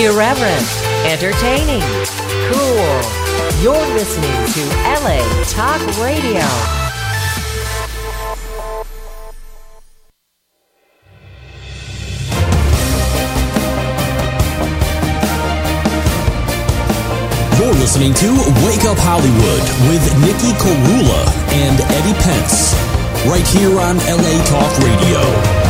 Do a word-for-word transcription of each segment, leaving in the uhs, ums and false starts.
Irreverent, entertaining, cool. You're listening to L A Talk Radio. You're listening to Wake Up Hollywood with Nikki Korula and Eddie Pence, right here on L A Talk Radio.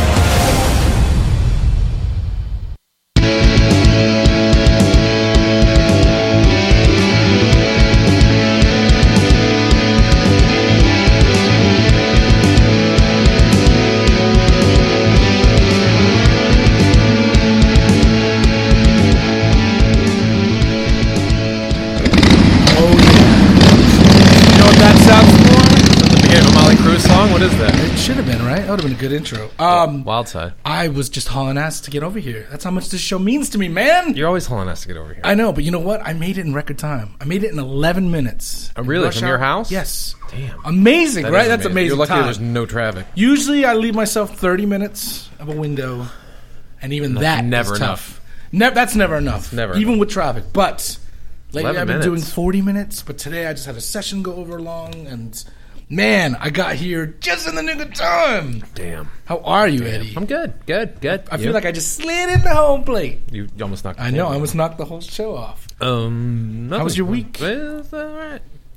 That would have been a good intro. Um, Wild Side. I was just hauling ass to get over here. That's how much this show means to me, man. You're always hauling ass to get over here. I know, but you know what? I made it in record time. I made it in eleven minutes. Oh, really? From your house? Yes. Damn. Amazing, That right? is That's amazing. You're lucky time. there was no traffic. Usually I leave myself thirty minutes of a window, and even That's that never is enough. tough. Ne- that's never enough. Never Even enough. with traffic. But lately I've been minutes. doing forty minutes, but today I just had a session go over long, and man, I got here just in the nick of time. Damn. How are you, Eddie? I'm good. Good. Good. I You? feel like I just slid into home plate. You almost knocked the I know. table. I almost knocked the whole show off. Um, How was your week? Well, it's all right.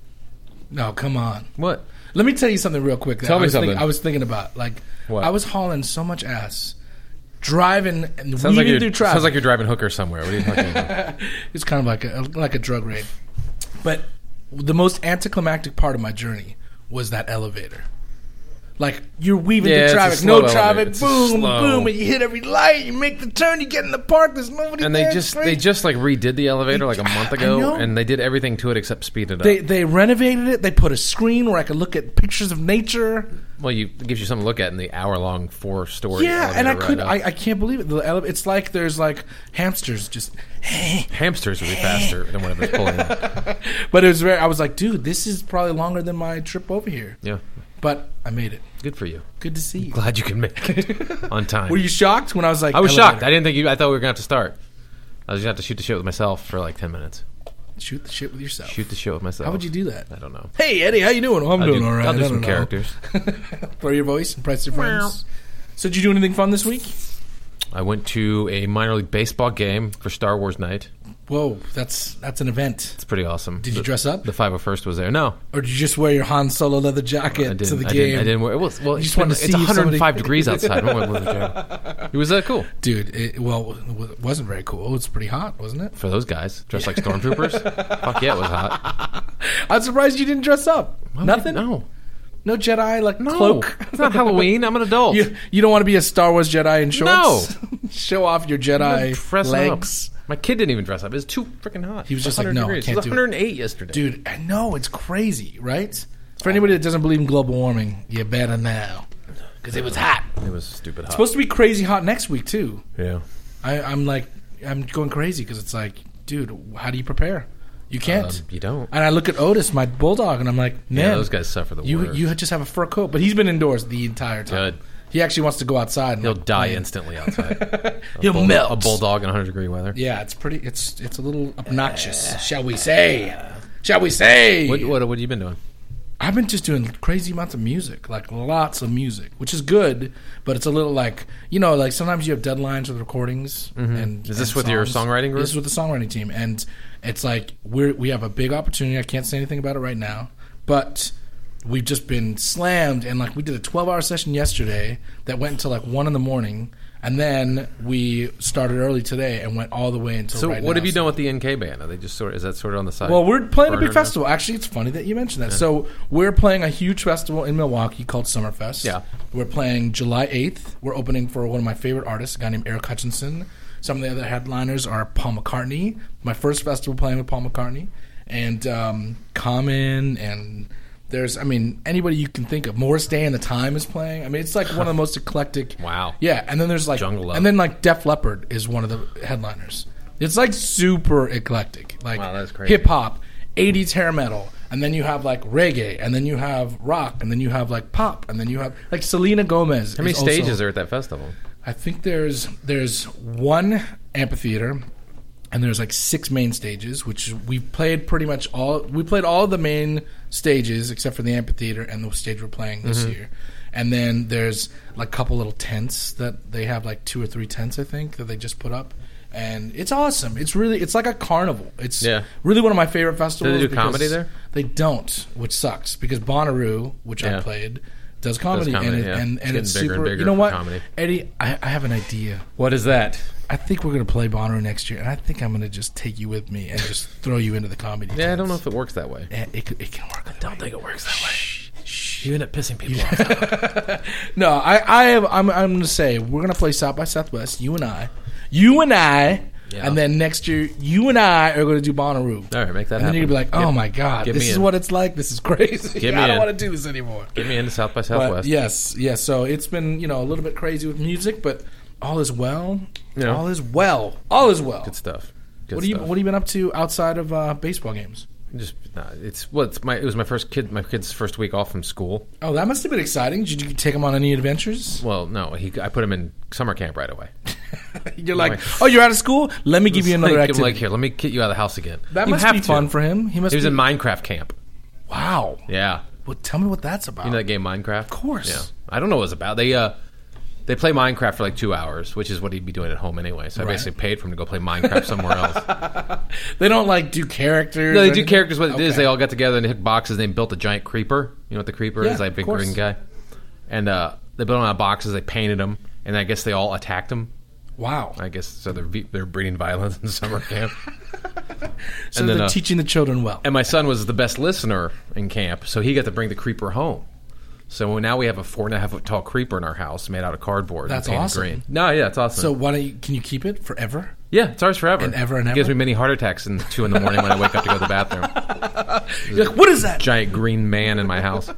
No, come on. What? Let me tell you something real quick. That Tell I me was something. Think, I was thinking about like What? I was hauling so much ass, driving and Sounds like, weaving you're, through traffic. sounds like you're driving hooker somewhere. What are you talking about? It's kind of like a like a drug raid. But the most anticlimactic part of my journey was that elevator. Like, you're weaving Yeah, it's through a traffic, slow no traffic, elevator. It's a boom, slow- boom, and you hit every light, you make the turn, you get in the park, there's nobody And there. they just straight. they just like redid the elevator like a month I ago, know. and they did everything to it except speed it up. They they renovated it. They put a screen where I could look at pictures of nature. well, you it gives you something to look at in the hour long four story. Yeah, and I ride could up. I, I can't believe it. The ele- it's like there's like hamsters just. Hamsters would be faster than whatever's pulling them. But it was very. I was like, dude, this is probably longer than my trip over here. Yeah, But I made it. good for you. Good to see you. Glad you can make it on time. Were you shocked when I was like? I was elevator? shocked. I didn't think you. I thought we were gonna have to start. I was gonna have to shoot the shit with myself for like ten minutes. Shoot the shit with yourself. Shoot the shit with myself. How would you do that? I don't know. Hey Eddie, how you doing? Oh, I'm I'll doing do, all right. I'll do I some don't know. characters. Throw your voice, impress your friends. So, did you do anything fun this week? I went to a minor league baseball game for Star Wars night. Whoa, that's that's an event. It's pretty awesome. Did you The- dress up? The five oh first was there. No, Or did you just wear your Han Solo leather jacket I didn't. to the I game? didn't, I didn't wear. It was, well, You it's, just wanted been- to it's see if one hundred five somebody- degrees outside. I went with the jacket. It was uh, cool Dude, it, well, it wasn't very cool. It was pretty hot, wasn't it? for those guys dressed like stormtroopers. Fuck yeah, it was hot. I'm surprised you didn't dress up. Why would- Nothing? No, No Jedi, like, no. cloak? It's not Halloween. I'm an adult. You, you don't want to be a Star Wars Jedi in shorts? No. Show off your Jedi Dressing legs. up. My kid didn't even dress up. It was too freaking hot. He was It just like, one hundred no, I degrees. can't It was do it. one hundred eight yesterday. Dude, I know, it's crazy, right? For anybody that doesn't believe in global warming, you better now. Because it was hot. It was stupid hot. It's supposed to be crazy hot next week, too. yeah. I, I'm like, I'm going crazy because it's like, dude, how do you prepare? You can't. Um, you don't. And I look at Otis, my bulldog, and I'm like, man, Yeah, those guys suffer the you worst. you just have a fur coat. But he's been indoors the entire time. Good. He actually wants to go outside. And He'll like, die play. instantly outside. He'll a bull- melt. A bulldog in one hundred degree weather. Yeah, it's pretty. It's it's a little obnoxious, shall we say? Shall we say? What, what, what have you been doing? I've been just doing crazy amounts of music, like lots of music, which is good, but it's a little like, you know, like sometimes you have deadlines with recordings. And Is this and with your songs. songwriting group? This is with the songwriting team, and it's like we're we have a big opportunity. I can't say anything about it right now, but we've just been slammed, and like we did a twelve hour session yesterday that went until like one in the morning, and then we started early today and went all the way until. So right what now. have you So- done with the N K band? Are they just sort? Is that sort of on the side? Well, we're playing a burner big now? festival. Actually, it's funny that you mentioned that. So we're playing a huge festival in Milwaukee called Summerfest. Yeah. We're playing July eighth. We're opening for one of my favorite artists, a guy named Eric Hutchinson. Some of the other headliners are Paul McCartney. My first festival playing with Paul McCartney. And um, Common and... There's, I mean, anybody you can think of. Morris Day and the Time is playing. I mean, it's like one of the most eclectic. Wow. Yeah, and then there's like, Jungle Love. and then like Def Leppard is one of the headliners. It's like super eclectic, like Wow, that's crazy. hip hop, eighties hair metal, and then you have like reggae, and then you have rock, and then you have like pop, and then you have like Selena Gomez. How many is also- stages are at that festival? I think there's there's one amphitheater. and there's like six main stages, which we played pretty much all. We played all the main stages except for the amphitheater and the stage we're playing this Mm-hmm. year. And then there's like a couple little tents that they have, like two or three tents, I think, that they just put up. And it's awesome. It's really, it's like a carnival. It's Yeah. really one of my favorite festivals. Do they do because comedy there? They don't, which sucks because Bonnaroo, which I Yeah. played, does comedy, comedy, and it, yeah. and, and It's it's getting bigger super. and bigger You know for what, comedy. Eddie? I, I have an idea. What is that? I think we're gonna play Bonnaroo next year, and I think I'm gonna just take you with me and just throw you into the comedy. Yeah, I don't tents. know if it works that way. Eh, It, could- it can work. I don't think it works that way. You end up pissing people off. No, I, I have. I'm, I'm going to say we're going to play South by Southwest. You and I, you and I, Yeah. and then next year you and I are going to do Bonnaroo. All right, make that And then happen. you're gonna be like, "Oh Get- my god, get this me is in. what it's like. This is crazy. Get me I don't in. want to do this anymore." Get me into South by But Southwest. yes, yes. So it's been you know a little bit crazy with music, but all is well. Yeah. All is well. All is well. Good stuff. Good what do you stuff. What have you been up to outside of uh, baseball games? Just nah, it's well, it's my it was my first kid my kid's first week off from school. Oh, that must have been exciting. Did you take him on any adventures? Well, no, he I put him in summer camp right away. You're like, Right. oh, you're out of school. Let me give you another like, activity. Like here, let me get you out of the house again. That You must have be to. fun for him. He must. He was be, in Minecraft camp. Wow. Yeah, Well, tell me what that's about. you know that game Minecraft. Of course. Yeah, I don't know what it was about. They uh. They play Minecraft for like two hours, which is what he'd be doing at home anyway. So I Right. basically paid for him to go play Minecraft somewhere else. They don't like do characters. No, or they do anything? characters. What it is, Okay. they all got together and they took boxes. And they built a giant creeper. You know what the creeper Yeah, is? Like a of big course. green guy. And uh, they built him out of boxes. They painted him, and I guess they all attacked him. Wow. I guess so. They're ve- they're breeding violence in summer camp. So and then, they're uh, teaching the children well. And my son was the best listener in camp, so he got to bring the creeper home. So now we have a four and a half foot tall creeper in our house made out of cardboard. That's and painted awesome. Green. No, yeah, it's awesome. So why don't you? Can you keep it forever? Yeah, it's ours forever. And ever and It gives ever? me many heart attacks in two in the morning when I wake up to go to the bathroom. You're like, what is that? Giant green man in my house.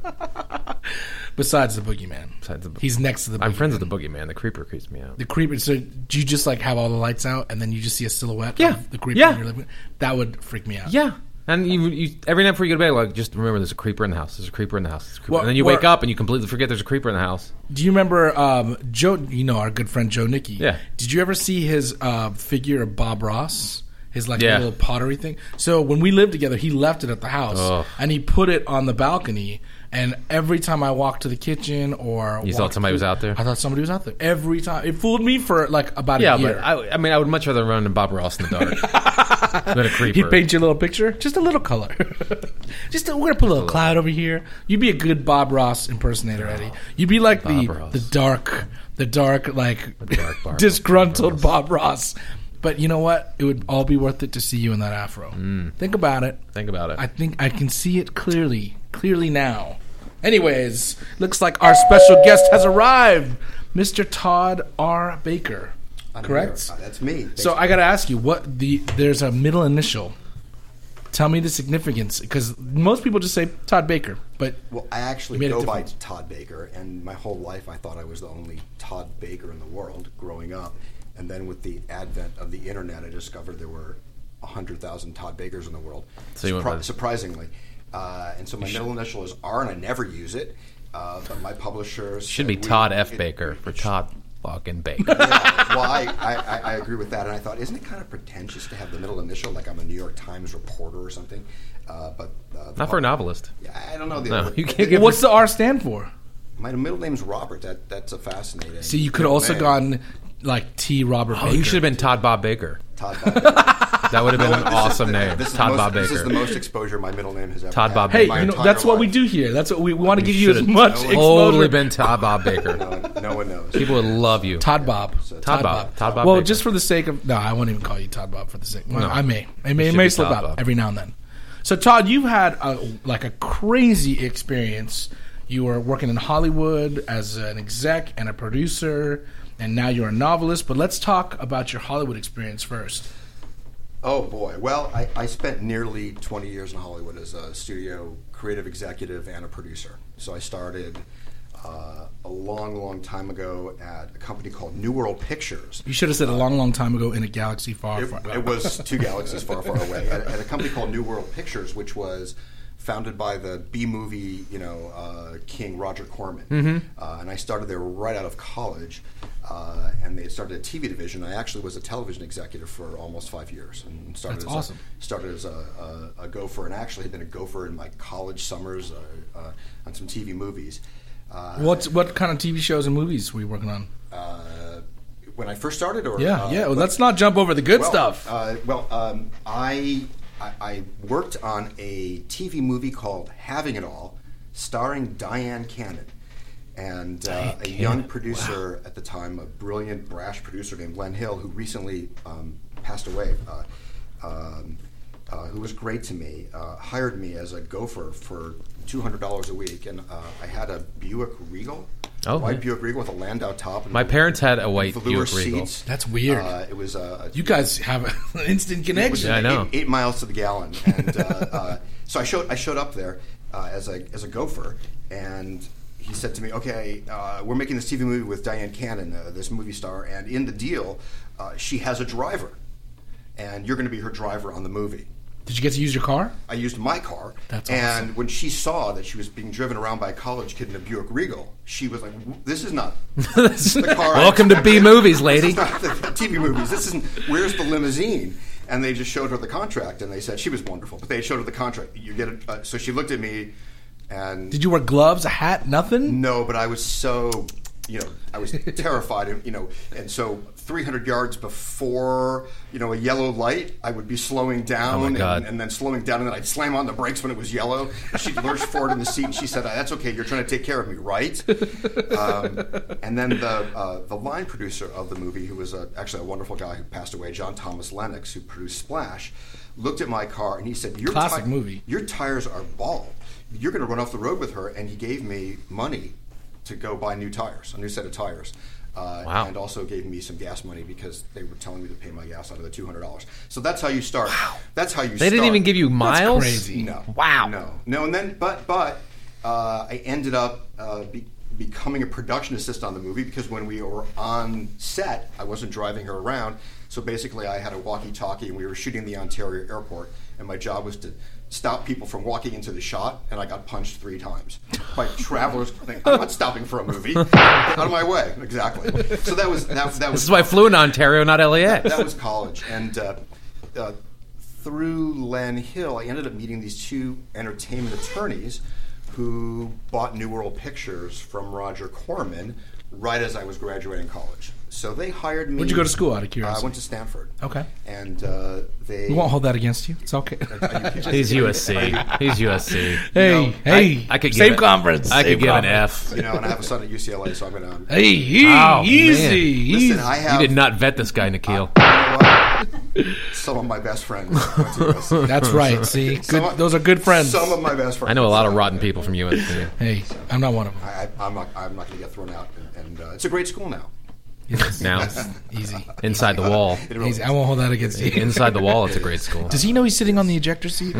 Besides the boogeyman, Besides the, he's next to the. I'm boogeyman. friends with the boogeyman. The creeper creeps me out. The creeper. So do you just like have all the lights out and then you just see a silhouette Yeah. of the creeper Yeah. in your living room? That would freak me out. Yeah. And you, you every night before you go to bed, like just remember there's a creeper in the house. There's a creeper in the house. There's a creeper. Well, and then you we're- wake up and you completely forget there's a creeper in the house. Do you remember um, Joe? You know our good friend Joe Nicky. Yeah. Did you ever see his uh, figure of Bob Ross? His like Yeah. little pottery thing. So when we lived together, he left it at the house Ugh. and he put it on the balcony. And every time I walked to the kitchen or You thought walked somebody was out there? I thought somebody was out there every time. It fooled me for like about Yeah, a year. but I, I mean, I would much rather run than Bob Ross in the dark than a creeper. He'd paint you a little picture, just a little color. just a, we're gonna put a little cloud over here. You'd be a good Bob Ross impersonator, Eddie. You'd be like the Bob Ross. the dark, the dark like dark Bob- disgruntled Bob Ross. But you know what? It would all be worth it to see you in that afro. Mm. Think about it. Think about it. I think I can see it clearly, clearly now. Anyways, looks like our special guest has arrived, Mister Todd R. Baker. I'm Correct? here. Uh, That's me. Thanks. So I got to ask you, what the there's a middle initial. Tell me the significance, because most people just say Todd Baker, but well, I actually You made it go by different. Todd Baker, and my whole life I thought I was the only Todd Baker in the world growing up. And then with the advent of the internet, I discovered there were one hundred thousand Todd Bakers in the world, So you went by- surprisingly. Uh, and so my middle initial is R, and I never use it. Uh, but my publishers Should said be we- Todd F. it- Baker it for should- Todd fucking Baker. Yeah, well, I, I, I agree with that, and I thought, isn't it kind of pretentious to have the middle initial, like I'm a New York Times reporter or something? Uh, but uh, Not for a novelist. Yeah, I don't know. The, No, the- you can't the- give- what's the R stand for? My middle name's Robert. That that's a fascinating. See, you could middle also name. gone like T. Robert Oh, Baker. you should have been Todd Bob Baker. Todd Bob Baker. That would have been No, an this is awesome the- name. This is the Todd most- Bob This is Baker. the most exposure my middle name has ever Todd had. Bob Hey, Baker. My you know entire that's what we life. do here. That's what we, we want to give you as Should've much totally exposure. been Todd Bob Baker. No one, no one knows. People would love you. Todd Bob. So Todd Bob. Todd Bob Well, Baker. just for the sake of no, I won't even call you Todd Bob for the sake. Well, No. I may, I may, You it should may be slip Todd out Bob. every now and then. So, Todd, you've had a, like a crazy experience. You were working in Hollywood as an exec and a producer, and now you're a novelist. But let's talk about your Hollywood experience first. Oh boy! Well, I, I spent nearly twenty years in Hollywood as a studio creative executive and a producer. So I started uh, a long, long time ago at a company called New World Pictures. You should have said a long, long time ago in a galaxy far, It, far. it was two galaxies far, far away. At, at a company called New World Pictures, which was founded by the B-movie, you know, uh, king Roger Corman. Mm-hmm. Uh, and I started there right out of college, uh, and they started a T V division. I actually was a television executive for almost five years. And started That's as awesome. A, started as a, a, a gopher, and actually had been a gopher in my college summers uh, uh, on some T V movies. Uh, What what kind of T V shows and movies were you working on? uh, when I first started, or Yeah, uh, yeah. Well, let's not jump over the good well, stuff. Uh, well, um, I, I I worked on a T V movie called Having It All, starring Diane Cannon, and uh, Diane a Cannon, young producer at the time, a brilliant, brash producer named Len Hill, who recently um, passed away, uh, um, uh, who was great to me, uh, hired me as a gopher for two hundred dollars a week, and uh, I had a Buick Regal. Oh, white yeah. Buick Regal with a Landau top. And My parents had a white velour Buick Regal. seats. That's weird. Uh, it was uh, You guys have an instant connection. Yeah, I know. Eight, eight miles to the gallon, and uh, uh, so I showed I showed up there uh, as a as a gopher, and he said to me, "Okay, uh, we're making this T V movie with Diane Cannon, uh, this movie star, and in the deal, uh, she has a driver, and you're going to be her driver on the movie." Did you get to use your car? I used my car, That's and awesome. when she saw that she was being driven around by a college kid in a Buick Regal, she was like, "This is not the car." I Welcome to B expected. movies, lady. This is not the T V movies. This isn't. Where's the limousine? And they just showed her the contract, and they said she was wonderful. But they showed her the contract. You get it. Uh, so she looked at me, and Did you wear gloves, a hat, nothing? no, but I was so, you know, I was terrified, and you know, and so three hundred yards before, you know, a yellow light, I would be slowing down, Oh, my God. And, and then slowing down, and then I'd slam on the brakes when it was yellow. She'd lurch forward in the seat, and she said, "That's okay. You're trying to take care of me, right?" Um, and then the uh, the line producer of the movie, who was a, actually a wonderful guy who passed away, John Thomas Lennox, who produced Splash, looked at my car and he said, "Your Classic ti- movie. Your tires are bald. You're going to run off the road with her." And he gave me money to go buy new tires, a new set of tires. Uh, Wow. And also gave me some gas money because they were telling me to pay my gas out of the two hundred dollars. So that's how you start. Wow. That's how you They start. didn't even give you miles? crazy. No. Wow. No. No, and then, but, but, uh, I ended up uh, be, becoming a production assistant on the movie because when we were on set, I wasn't driving her around. So basically, I had a walkie-talkie, and we were shooting the Ontario airport, and my job was to stop people from walking into the shot, and I got punched three times by travelers. Think, I'm not stopping for a movie. Out of my way, exactly. So that was that. That was This is why I flew in Ontario, not L A X. that was college, and uh, uh, through Len Hill, I ended up meeting these two entertainment attorneys who bought New World Pictures from Roger Corman right as I was graduating college. So they hired me. Where'd you go to school, out of Uh, curiosity? I went to Stanford. Okay. And uh, they. We won't hold that against you. It's okay. He's U S C. He's U S C. Hey, know, hey, I could give same it- conference. I same could give an conference. F. You know, and I have a son at U C L A, so I'm going to. Hey, he, Oh, easy, man. easy. Listen, I have. You did not vet this guy, Nikhil. You know what? Some of my best friends went to U S C. That's right. See, good, Some of- those are good friends. Some of my best friends. I know a lot of rotten people from U S C. Hey, I'm not one of them. I, I, I'm not. I'm not going to get thrown out, and, and uh, it's a great school now. Yes. Now, Easy. inside the wall. It really Easy. is. I won't hold that against you. Inside the wall, it's a great school. Does he know he's sitting on the ejector seat?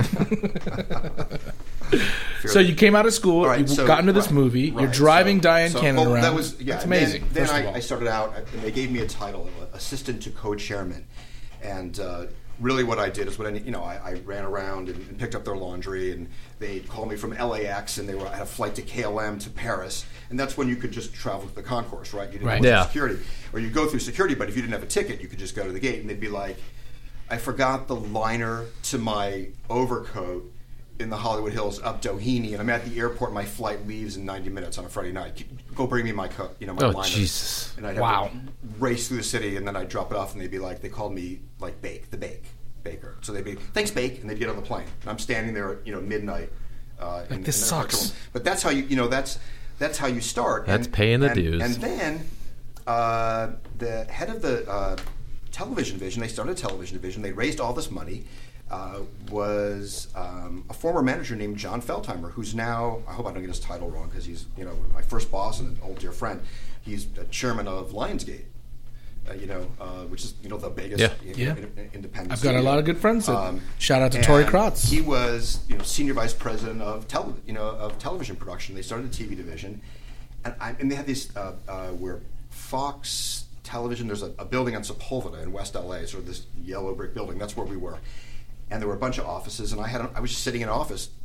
So you came out of school, All right, you so- got into this right, movie, right, you're driving so- Diane so, Cannon well, around. That was yeah. That's and amazing. Then, then first I, of all. I started out, and they gave me a title of assistant to co-chairman, and uh, really what I did is what I you know I, I ran around and, and picked up their laundry, and they called me from L A X, and they were I had a flight to K L M to Paris, and that's when you could just travel to the concourse, right? You didn't Right. go through Yeah. security, or you go through security, but if you didn't have a ticket, you could just go to the gate, and they'd be like, I forgot the liner to my overcoat in the Hollywood Hills up Doheny, and I'm at the airport. My flight leaves in ninety minutes on a Friday night. Go bring me my coat, you know, my Oh, liner. Jesus. And I'd have Wow. to race through the city, and then I'd drop it off, and they'd be like, they called me like Bake, the Bake, Baker. So they'd be, thanks, Bake, and they'd get on the plane. And I'm standing there, at, you know, midnight. Uh, in, this in their hotel sucks. room. But that's how you, you know, that's that's how you start. That's and, paying the and, dues. And then uh, the head of the uh, television division, they started a television division. They raised all this money. Uh, was um, a former manager named John Feldheimer, who's now, I hope I don't get his title wrong because he's, you know, my first boss and an old dear friend. He's a chairman of Lionsgate, uh, you know, uh, which is, you know, the biggest Yeah. you know, Yeah. in- independent I've got a studio. lot of good friends. That, Um, shout out to and Tori Kratz. He was, you know, senior vice president of tele, you know, of television production. They started a T V division, and, I, and they had this uh, uh, where Fox Television. There's a, a building on Sepulveda in West L A, sort of this yellow brick building. That's where we were, and there were a bunch of offices. And I had, a, I was just sitting in an office,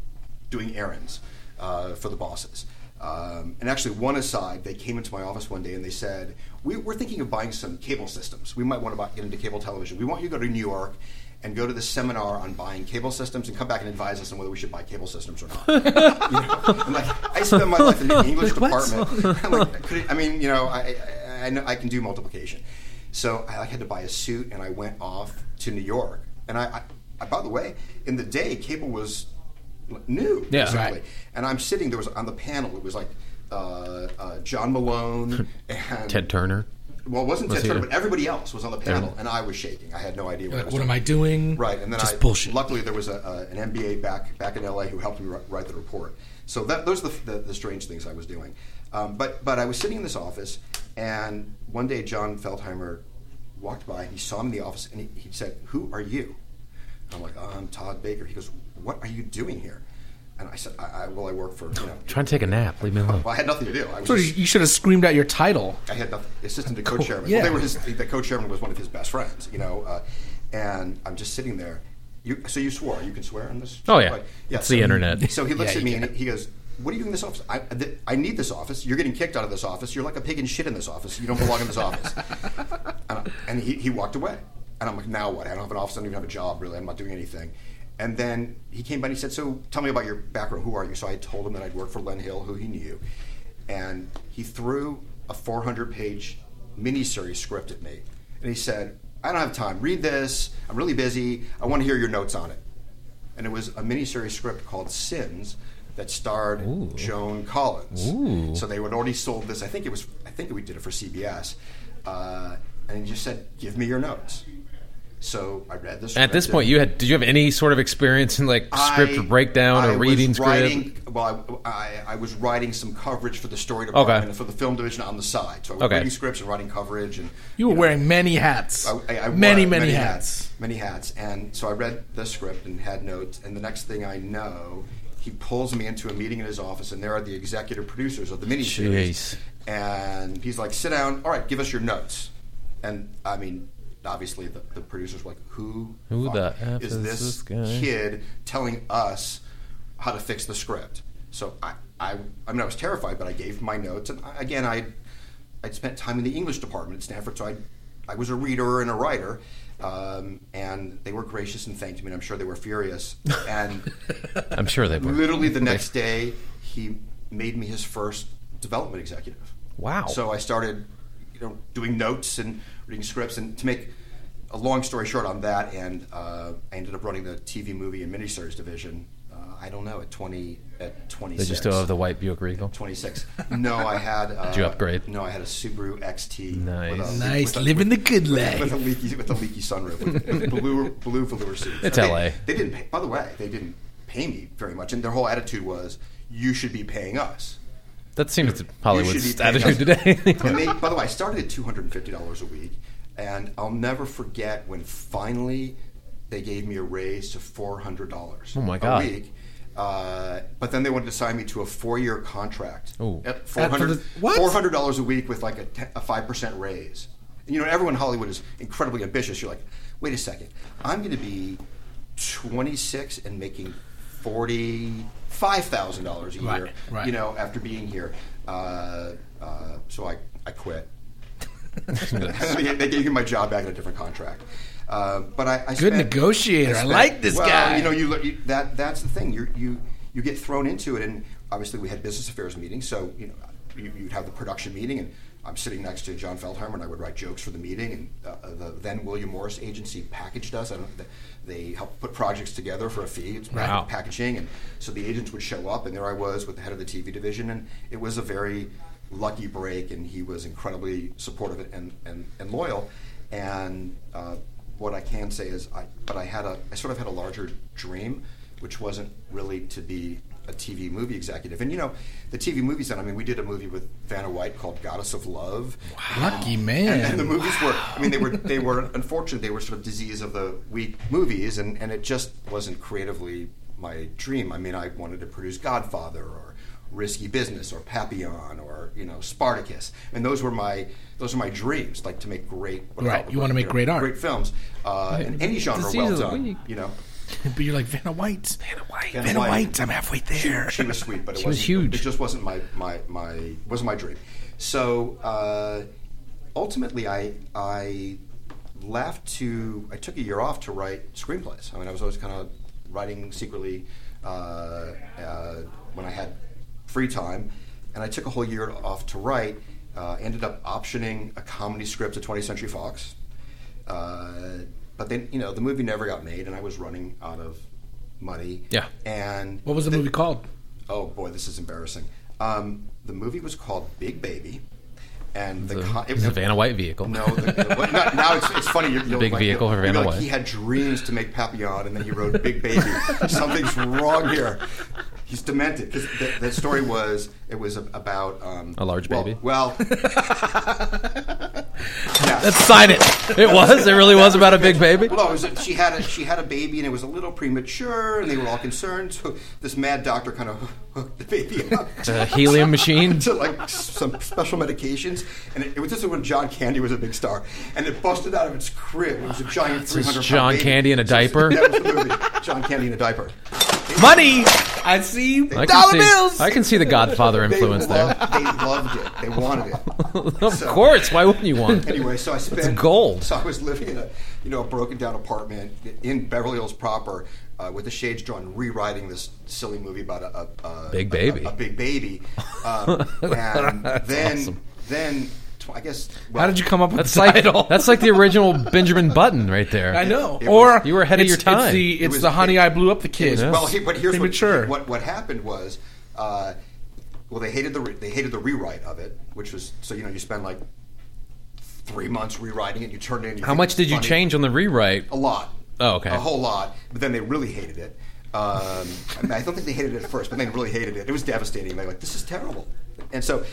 doing errands uh, for the bosses. Um, and actually, one aside, they came into my office one day and they said, we, we're thinking of buying some cable systems. We might want to buy, get into cable television. We want you to go to New York and go to this seminar on buying cable systems and come back and advise us on whether we should buy cable systems or not. you know? I'm like, I spend my life in the English Like, department. I'm like, could it, I mean, you know, I, I, I, know I can do multiplication. So I had to buy a suit and I went off to New York. And I, I, I by the way, in the day, cable was new, Yeah, basically. right. And I'm sitting, there was on the panel, it was like uh, uh, John Malone and Ted Turner. Well, it wasn't Was Ted he Turner, a- but everybody else was on the panel, Yeah. and I was shaking. I had no idea what I Like, was what doing. am I doing? Right, and then Just I bullshit. luckily there was a, a, an M B A back back in L A who helped me write, write the report. So that those are the, the, the strange things I was doing. Um, but but I was sitting in this office, and one day John Feldheimer walked by, and he saw me in the office, and he, he said, "Who are you?" I'm like, oh, "I'm Todd Baker." He goes, "What are you doing here?" And I said, I, I, well, I work for, you know. Trying to take a nap. Leave me alone. Well, I had nothing to do. I was So just- you should have screamed out your title. I had nothing. Assistant to co-chairman. yeah. Well, they were his, the co-chairman was one of his best friends, you know. Uh, and I'm just sitting there. You, so you swore. You can swear on this? Oh, yeah. Right. Yeah. It's so, the internet. So he looks Yeah, at me you and can. he goes, "What are you doing in this office? I, th- I need this office. You're getting kicked out of this office. You're like a pig in shit in this office. You don't belong in this office." And, I, and he, he walked away. And I'm like, now what? I don't have an office. I don't even have a job, really. I'm not doing anything. And then he came by and he said, "So tell me about your background. Who are you?" So I told him that I'd worked for Len Hill, who he knew. And he threw a four hundred page miniseries script at me. And he said, "I don't have time. Read this. I'm really busy. I want to hear your notes on it." And it was a miniseries script called Sins that starred Ooh. Joan Collins. Ooh. So they had already sold this. I think it was. I think we did it for C B S. Uh, and he just said, "Give me your notes." So I read this. At this point, you had did you have any sort of experience in like script I- breakdown I or reading was script? writing, well, I, I, I was writing some coverage for the story department Okay. and for the film division on the side. So I was Okay. reading scripts and writing coverage. And You were know, wearing many hats. I, I, I many, was, many, hats. Many hats. And so I read the script and had notes. And the next thing I know, he pulls me into a meeting in his office, and there are the executive producers of the miniseries. Jeez. And he's like, "Sit down. All right, give us your notes." And I mean, obviously, the, the producers were like, "Who, Who the fuck F is is this, this guy?" kid telling us how to fix the script?" So I, I, I mean, I was terrified, but I gave my notes. And I, again, I, I'd spent time in the English department at Stanford, so I, I was a reader and a writer. Um, and they were gracious and thanked me, and I'm sure they were furious. And I'm sure they were. literally the next day, he made me his first development executive. Wow. So I started, you know, doing notes and reading scripts. And to make a long story short on that, and uh, I ended up running the T V, movie, and miniseries division. Uh, I don't know at twenty at twenty-six. Did you still have the white Buick Regal? twenty-six. No, I had. Uh, Did you upgrade? No, I had a Subaru X T. Nice. with a- Nice, with a- living the good with, life. with a leaky with a leaky sunroof, with, with blue blue velour seats. It's They- L A. They didn't. Pay, by the way, they didn't pay me very much, and their whole attitude was, "You should be paying us." That seems You Hollywood's should be paying attitude us. today. And they, by the way, I started at two hundred fifty dollars a week, and I'll never forget when finally they gave me a raise to four hundred dollars Oh, my God. a week. Uh, but then they wanted to sign me to a four-year contract Ooh. at four At- for hundred the- what? four hundred dollars a week with like a, te- a five percent raise. And, you know, everyone in Hollywood is incredibly ambitious. You're like, wait a second, I'm going to be twenty-six and making forty-five thousand dollars a year. Right, right. You know, after being here. Uh, uh, so I, I quit. they, they gave me my job back in a different contract. Uh, but I, I Good spent, negotiator. I spent- like this well, guy. You know, you, you that that's the thing. You you you get thrown into it, and obviously we had business affairs meetings. So you know, you, you'd have the production meeting, and I'm sitting next to John Feldheimer, and I would write jokes for the meeting. And uh, the then William Morris agency packaged us. I don't, they helped put projects together for a fee. It's Wow. packaging, and so the agents would show up, and there I was with the head of the T V division, and it was a very lucky break, and he was incredibly supportive and and, and loyal. And uh, what I can say is, I but I had a I sort of had a larger dream, which wasn't really to be a T V movie executive. And you know, the T V movies then, I mean, we did a movie with Vanna White called Goddess of Love. Lucky man. And, and the movies were, I mean, they were, they were, unfortunately, they were sort of disease of the week movies, and, and it just wasn't creatively my dream. I mean, I wanted to produce Godfather or Risky Business or Papillon or, you know, Spartacus. And those were my, those are my dreams, like to make great, what I Right, thought you were, wanna make know, great art. Great films. Uh, and any genre Disease well of the done, week. you know. But you're like, Vanna White. Vanna White. Vanna Vanna White. White. I'm halfway there. She was sweet, but it She was wasn't, huge. It just wasn't my my my wasn't my dream. So uh, ultimately, I I left to I took a year off to write screenplays. I mean, I was always kind of writing secretly uh, uh, when I had free time, and I took a whole year off to write. Uh, ended up optioning a comedy script to twentieth Century Fox, uh, but then you know the movie never got made, and I was running out of money. Yeah. And What was the movie called? Oh boy, this is embarrassing. Um, the movie was called Big Baby, and the, The- con- it's a Vanna White vehicle. No, the, the, well, now, now it's, it's funny. You're, you'll Big like, vehicle you'll- for you'll be Vanna like, White. He had dreams to make Papillon, and then he wrote Big Baby. Something's wrong here. He's demented because the, the story was it was about um, A large well, baby? Well, yeah. Let's sign it. It was. It really was about a big baby. Well, no, it was a, she had a she had a baby and it was a little premature, and they were all concerned. So this mad doctor kind of hooked the baby up A helium machine. to like some special medications, and it, it was this is when John Candy was a big star, and it busted out of its crib. It was a giant This three is hundred. John Candy in a diaper? That was the movie. John Candy in a diaper. Money! I see I can dollar see, bills! I can see the Godfather They influence there. loved, they loved it. They wanted it. Of So- course. Why wouldn't you want? Anyway, so I spent gold. So I was living in a you know a broken down apartment in Beverly Hills proper uh, with the shades drawn, rewriting this silly movie about a, a, a Big baby. a, a big baby, um, and then awesome. then tw- I guess well, How did you come up with That's the like title? that's like the original Benjamin Button right there. I know. It Or was- You were ahead of it's- your time. It's the, It it's was- the Honey it- I Blew Up the Kid. Yeah. Well, he, but here's Premature. what, what what happened was, uh, well, they hated the re- they hated the rewrite of it, which was so you know you spend like three months rewriting it, you turn it in. You How think much it's did you funny. change on the rewrite? A lot. Oh, okay. A whole lot. But then they really hated it. Um, I, mean, I don't think they hated it at first, but they really hated it. It was devastating. They were like, "This is terrible." And so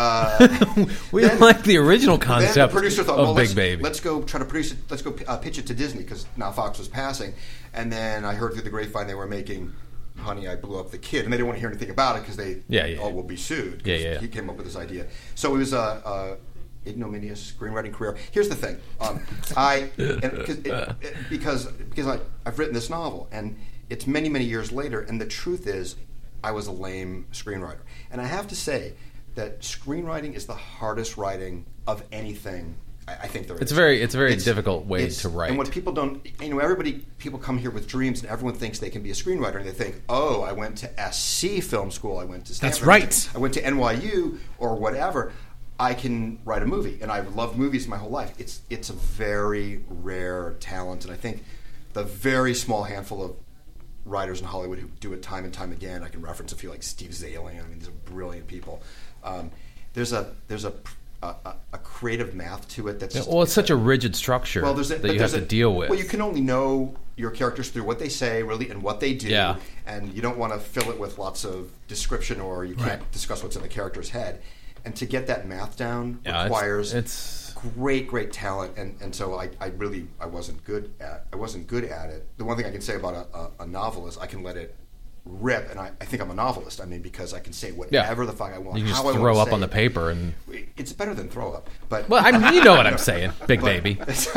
uh, We then- like the original then concept the producer thought, of well, Big let's, Baby. let's go try to produce it. Let's go uh, pitch it to Disney because now Fox was passing. And then I heard through the grapevine they were making Honey, I Blew Up the Kid, and they didn't want to hear anything about it because they Yeah, yeah, oh, yeah. will be sued. 'cause Yeah, yeah, yeah. He came up with this idea. So it was a. a ignominious screenwriting career. Here's the thing, um, I and, cause it, it, because because I, I've written this novel, and it's many many years later, and the truth is, I was a lame screenwriter, and I have to say that screenwriting is the hardest writing of anything. I, I think there is. It's very- it's a very difficult way it's- to write. And what people don't, you know, everybody people come here with dreams, and everyone thinks they can be a screenwriter, and they think, oh, I went to S C Film School, I went to Stanford, That's right. I went to N Y U or whatever. I can write a movie, and I've loved movies my whole life. It's it's a very rare talent, and I think the very small handful of writers in Hollywood who do it time and time again. I can reference a few like Steve Zalen. I mean, these are brilliant people. Um, there's a there's a, a a creative math to it that's Yeah, just, well, it's such a rigid structure well, there's a, that but you have there's to a- deal with. Well, you can only know your characters through what they say, really, and what they do. Yeah. And you don't want to fill it with lots of description, or you can't Right. discuss what's in the character's head. And to get that math down Yeah, it's- requires it's- great, great talent. And, and so I, I really I wasn't good at I wasn't good at it. The one thing I can say about a, a, a novel is I can let it rip, and I, I think I'm a novelist. I mean, because I can say whatever the fuck I want. You can just how I throw want up to on say the it. paper and. It's better than throw up, but Well, I mean, you know what I'm saying, Big but- Baby.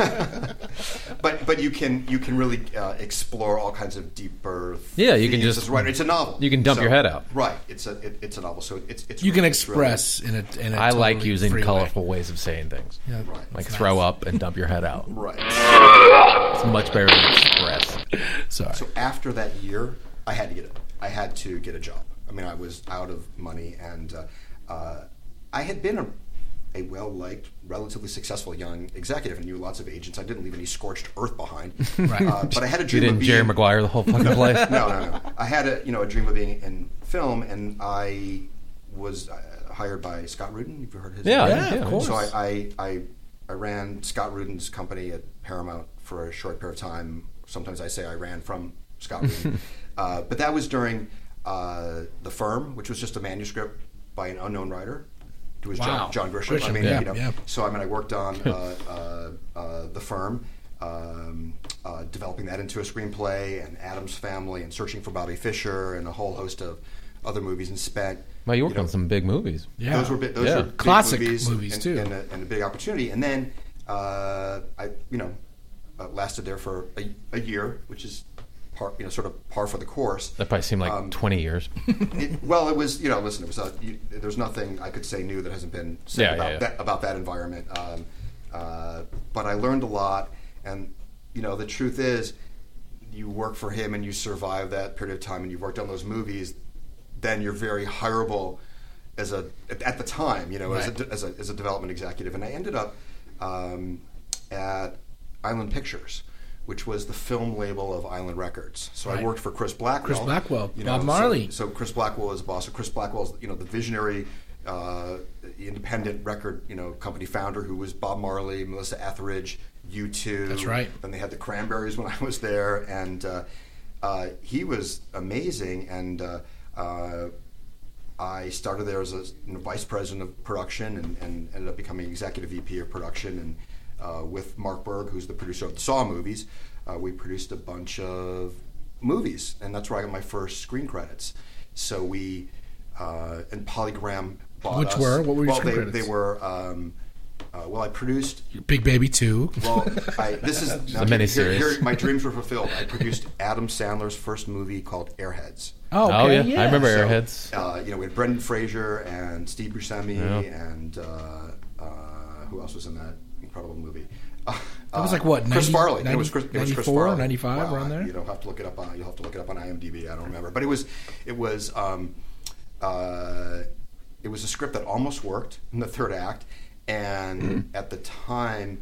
but but you can you can really uh, explore all kinds of deeper. Yeah, you can themes just- as a writer. It's a novel. you can dump So- your head out. Right. It's a it, it's a novel, so it's it's You can really- it's really- express in a, in a I like totally using free way. colorful ways of saying things, Yeah, Right. like it's throw nice. up and dump your head out. Right. It's much better than express. Sorry. So after that year, I had to get a, I had to get a job. I mean, I was out of money, and uh, uh, I had been a, a well-liked, relatively successful young executive, and knew lots of agents. I didn't leave any scorched earth behind. Right. Uh, but I had a You dream didn't of being Jerry Maguire the whole fucking place. no, no, no. I had a you know a dream of being in film, and I was uh, hired by Scott Rudin. Have you heard his Yeah, name? yeah, of course. So I, I, I, I ran Scott Rudin's company at Paramount for a short period of time. Sometimes I say I ran from Scott Rudin. uh, but that was during uh, The Firm, which was just a manuscript by an unknown writer. It was Wow. John, John Grisham. I Grisham, mean, yeah, you know, yeah. so I mean, I worked on uh, uh, uh, The Firm, um, uh, developing that into a screenplay, and Addams Family, and Searching for Bobby Fischer, and a whole host of other movies, and spent. Well, you worked know, on some big movies. Yeah. those were big, those Yeah. were big Classic movies, movies, and, too. and a, and a big opportunity. And then uh, I, you know, uh, lasted there for a, a year, which is par, you know, sort of par for the course. That probably seemed like Um, twenty years. It, well, it was, you know, listen, it was. A, you, there's nothing I could say new that hasn't been said Yeah, about yeah, yeah. that about that environment. Um, uh, but I learned a lot, and you know, the truth is, you work for him and you survive that period of time, and you've worked on those movies, then you're very hireable as a at the time, you know, Right. as a as a as a development executive. And I ended up um, at Island Pictures, which was the film label of Island Records. So Right. I worked for Chris Blackwell. Chris Blackwell, you Bob so- Marley. So, Chris Blackwell is the boss. So Chris Blackwell is, you know, the visionary, uh, independent record, you know, company founder who was Bob Marley, Melissa Etheridge, U two. That's right. Then they had the Cranberries when I was there, and uh, uh, he was amazing. And uh, uh, I started there as a you know, vice president of production, and, and ended up becoming executive V P of production. And uh, with Mark Berg, who's the producer of the Saw movies, uh, we produced a bunch of movies, and that's where I got my first screen credits. So we uh, and Polygram bought Which us. were? What were your well, screen they, credits? They were. Um, uh, well, I produced. Big Baby two. Well, I, this is now, a here- miniseries. here- here- my dreams were fulfilled. I produced Adam Sandler's first movie called Airheads. Oh, okay, Oh, yeah. yeah. I remember So, Airheads. Uh, you know, we had Brendan Fraser and Steve Buscemi Yeah. and uh, uh, who else was in that incredible movie? Uh, That was like, what, Chris ninety Farley. it ninety was Chris, it was Chris ninety-four, Farley. ninety-five, Wow, around there? You don't have to look it up on. You'll have to look it up on IMDb. I don't remember, but it was, it was, um, uh, it was a script that almost worked in the third act, and Mm-hmm. at the time.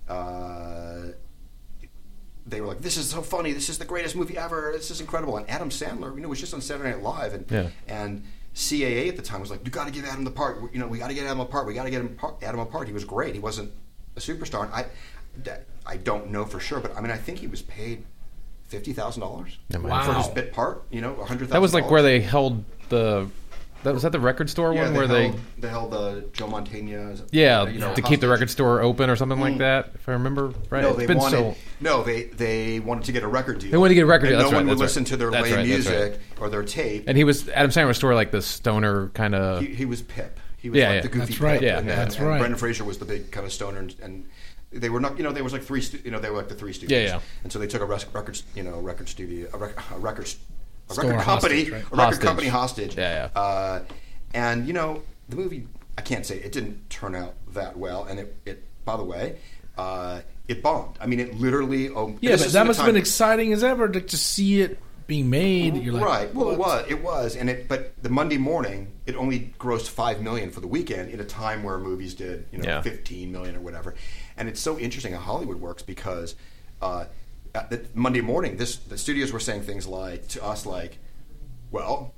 Uh, they were like, "This is so funny! This is the greatest movie ever! This is incredible!" And Adam Sandler, you know, was just on Saturday Night Live, and Yeah. and C A A at the time was like, "You got to give Adam the part. You know, we got to get Adam apart. We got to get him apart, Adam apart." He was great. He wasn't a superstar. And I, that, I don't know for sure, but I mean, I think he was paid fifty thousand dollars Wow. for his bit part. You know, a hundred. That was like where they held the. That was that the record store yeah, one they where held, they. they held the Joe Mantegna. Yeah, you know, to keep the hostage. record store open or something like Mm. that, if I remember right. No, It's they been wanted. so. No, they they wanted to get a record deal. They wanted to get a record and deal, that's no right, one would that's listen right. to their That's lame right, that's music or their tape. And he was Adam Sandler was sort of like the stoner kind of. he, he was Pip. He was Yeah, like yeah. the goofy That's right. Pip. Yeah, and, yeah. and- That's and right. Brendan Fraser was the big kind of stoner, and, and they were not. You know, there was like three. Stu- you know, they were like the three studios. Yeah, yeah. And so they took a res- record, you know, record studio, a, rec- a record, a Store record company, hostage, right? a record Hostage. company hostage. Yeah, yeah. Uh, and you know, the movie. I can't say it didn't turn out that well, and it. it by the way. Uh, it bombed. I mean, it literally. Oh, Yeah, this but is that in a must have time- been exciting as ever to, to see it being made. You're like, right. Well, it what? was. It was, and it. But the Monday morning, it only grossed five million for the weekend in a time where movies did, you know, Yeah. fifteen million or whatever. And it's so interesting how Hollywood works because uh, at the Monday morning, this the studios were saying things like to us like, "Well,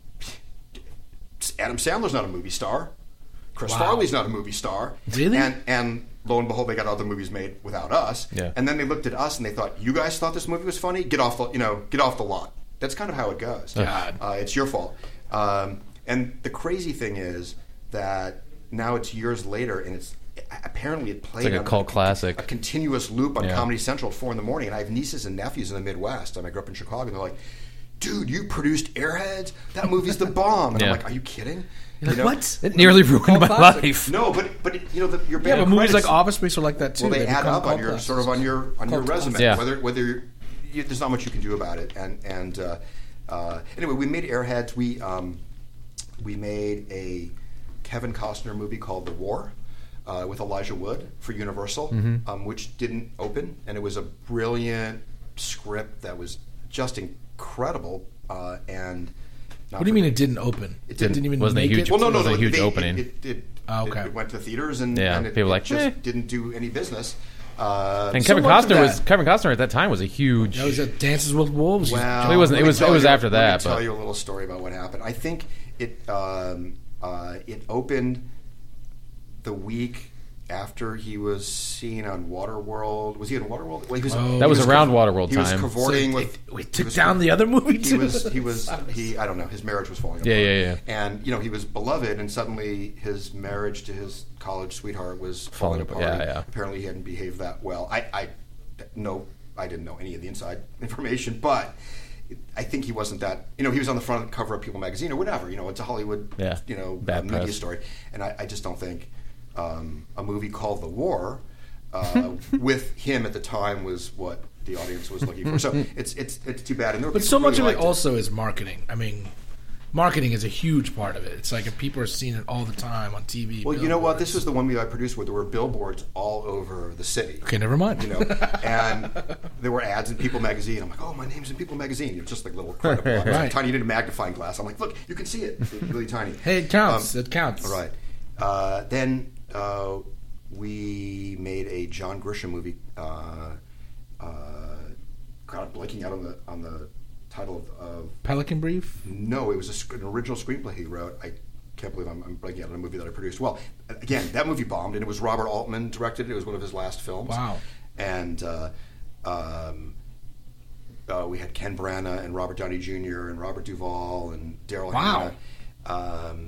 Adam Sandler's not a movie star. Chris Wow. Farley's not a movie star." Really? And and lo and behold, they got other movies made without us. Yeah. And then they looked at us and they thought, "You guys thought this movie was funny? Get off the you know get off the lot." That's kind of how it goes. God. Uh, it's your fault. Um, and the crazy thing is that now it's years later, and it's apparently it played like a on cult classic. a continuous loop on Yeah. Comedy Central at four in the morning. And I have nieces and nephews in the Midwest. I, mean, I grew up in Chicago, and they're like, "Dude, you produced Airheads? That movie's the bomb." And Yeah. I'm like, "Are you kidding?" You're like, You know? what? It nearly ruined Cult my classic. life. No, but but you know the, your Yeah, band but movies credits- like Office Space are like that too. well, they, add become up on cult your classics. sort of on your on your Cult resume. classics. Yeah. Whether whether you're, you, there's not much you can do about it. And and uh, uh, anyway, we made Airheads. We um, we made a Kevin Costner movie called The War uh, with Elijah Wood for Universal, Mm-hmm. um, which didn't open, and it was a brilliant script that was just incredible. Uh, and not What do you for- mean it didn't open? It didn't- even wasn't a make huge- it. well, no, no, It was no. a huge they- opening. It, it, it, Oh, okay. it went to theaters, and, Yeah, and it, people were it like, just "Eh." didn't do any business. Uh, And So Kevin much of Costner was that- Kevin Costner at that time was a huge. That was at Dances with Wolves. Well, It wasn't- it let me was- it tell was you- after that, Let me tell but- you a little story about what happened. I think it um, uh, it opened the week after he was seen on Waterworld. Was he on Waterworld? Well, he was, Oh. That was he around cav- Waterworld He was time. cavorting So with. we he took was- down the other movie He too. was. He was. He. I don't know. His marriage was falling apart. Yeah, yeah, yeah. And you know he was beloved, and suddenly his marriage to his college sweetheart was falling, Falling apart. apart. Yeah, yeah. Apparently he hadn't behaved that well. I. I no. I didn't know any of the inside information, but I think he wasn't that. You know, he was on the front cover of People magazine or whatever. You know, it's a Hollywood. Yeah. You know, Bad uh, media press. story, and I, I just don't think um, a movie called The War uh, with him at the time was what the audience was looking for. So it's it's it's too bad. And there were But people so who much really of it liked also is marketing. I mean, marketing is a huge part of it. It's like if people are seeing it all the time on T V. Well, you know what? This billboards. was the one movie I produced where there were billboards all over the city. Okay, never mind. You know, and there were ads in People magazine. I'm like, oh, my name's in People magazine. It's just like little credible, Right. like tiny. You need a magnifying glass. I'm like, look, you can see it. It's really tiny. Hey, it counts. Um, it counts. Right. Uh, then uh, we made a John Grisham movie. Uh, uh, God, I'm blanking out on the on the title of. of Pelican Brief. no, it was a, sc- an original screenplay he wrote. I can't believe I'm, I'm breaking out on a movie that I produced. Well, again, that movie bombed, and it was Robert Altman directed it. It was one of his last films. Wow. And uh, um, uh, we had Ken Branagh and Robert Downey Junior and Robert Duvall and Daryl Wow. Hannah. Um,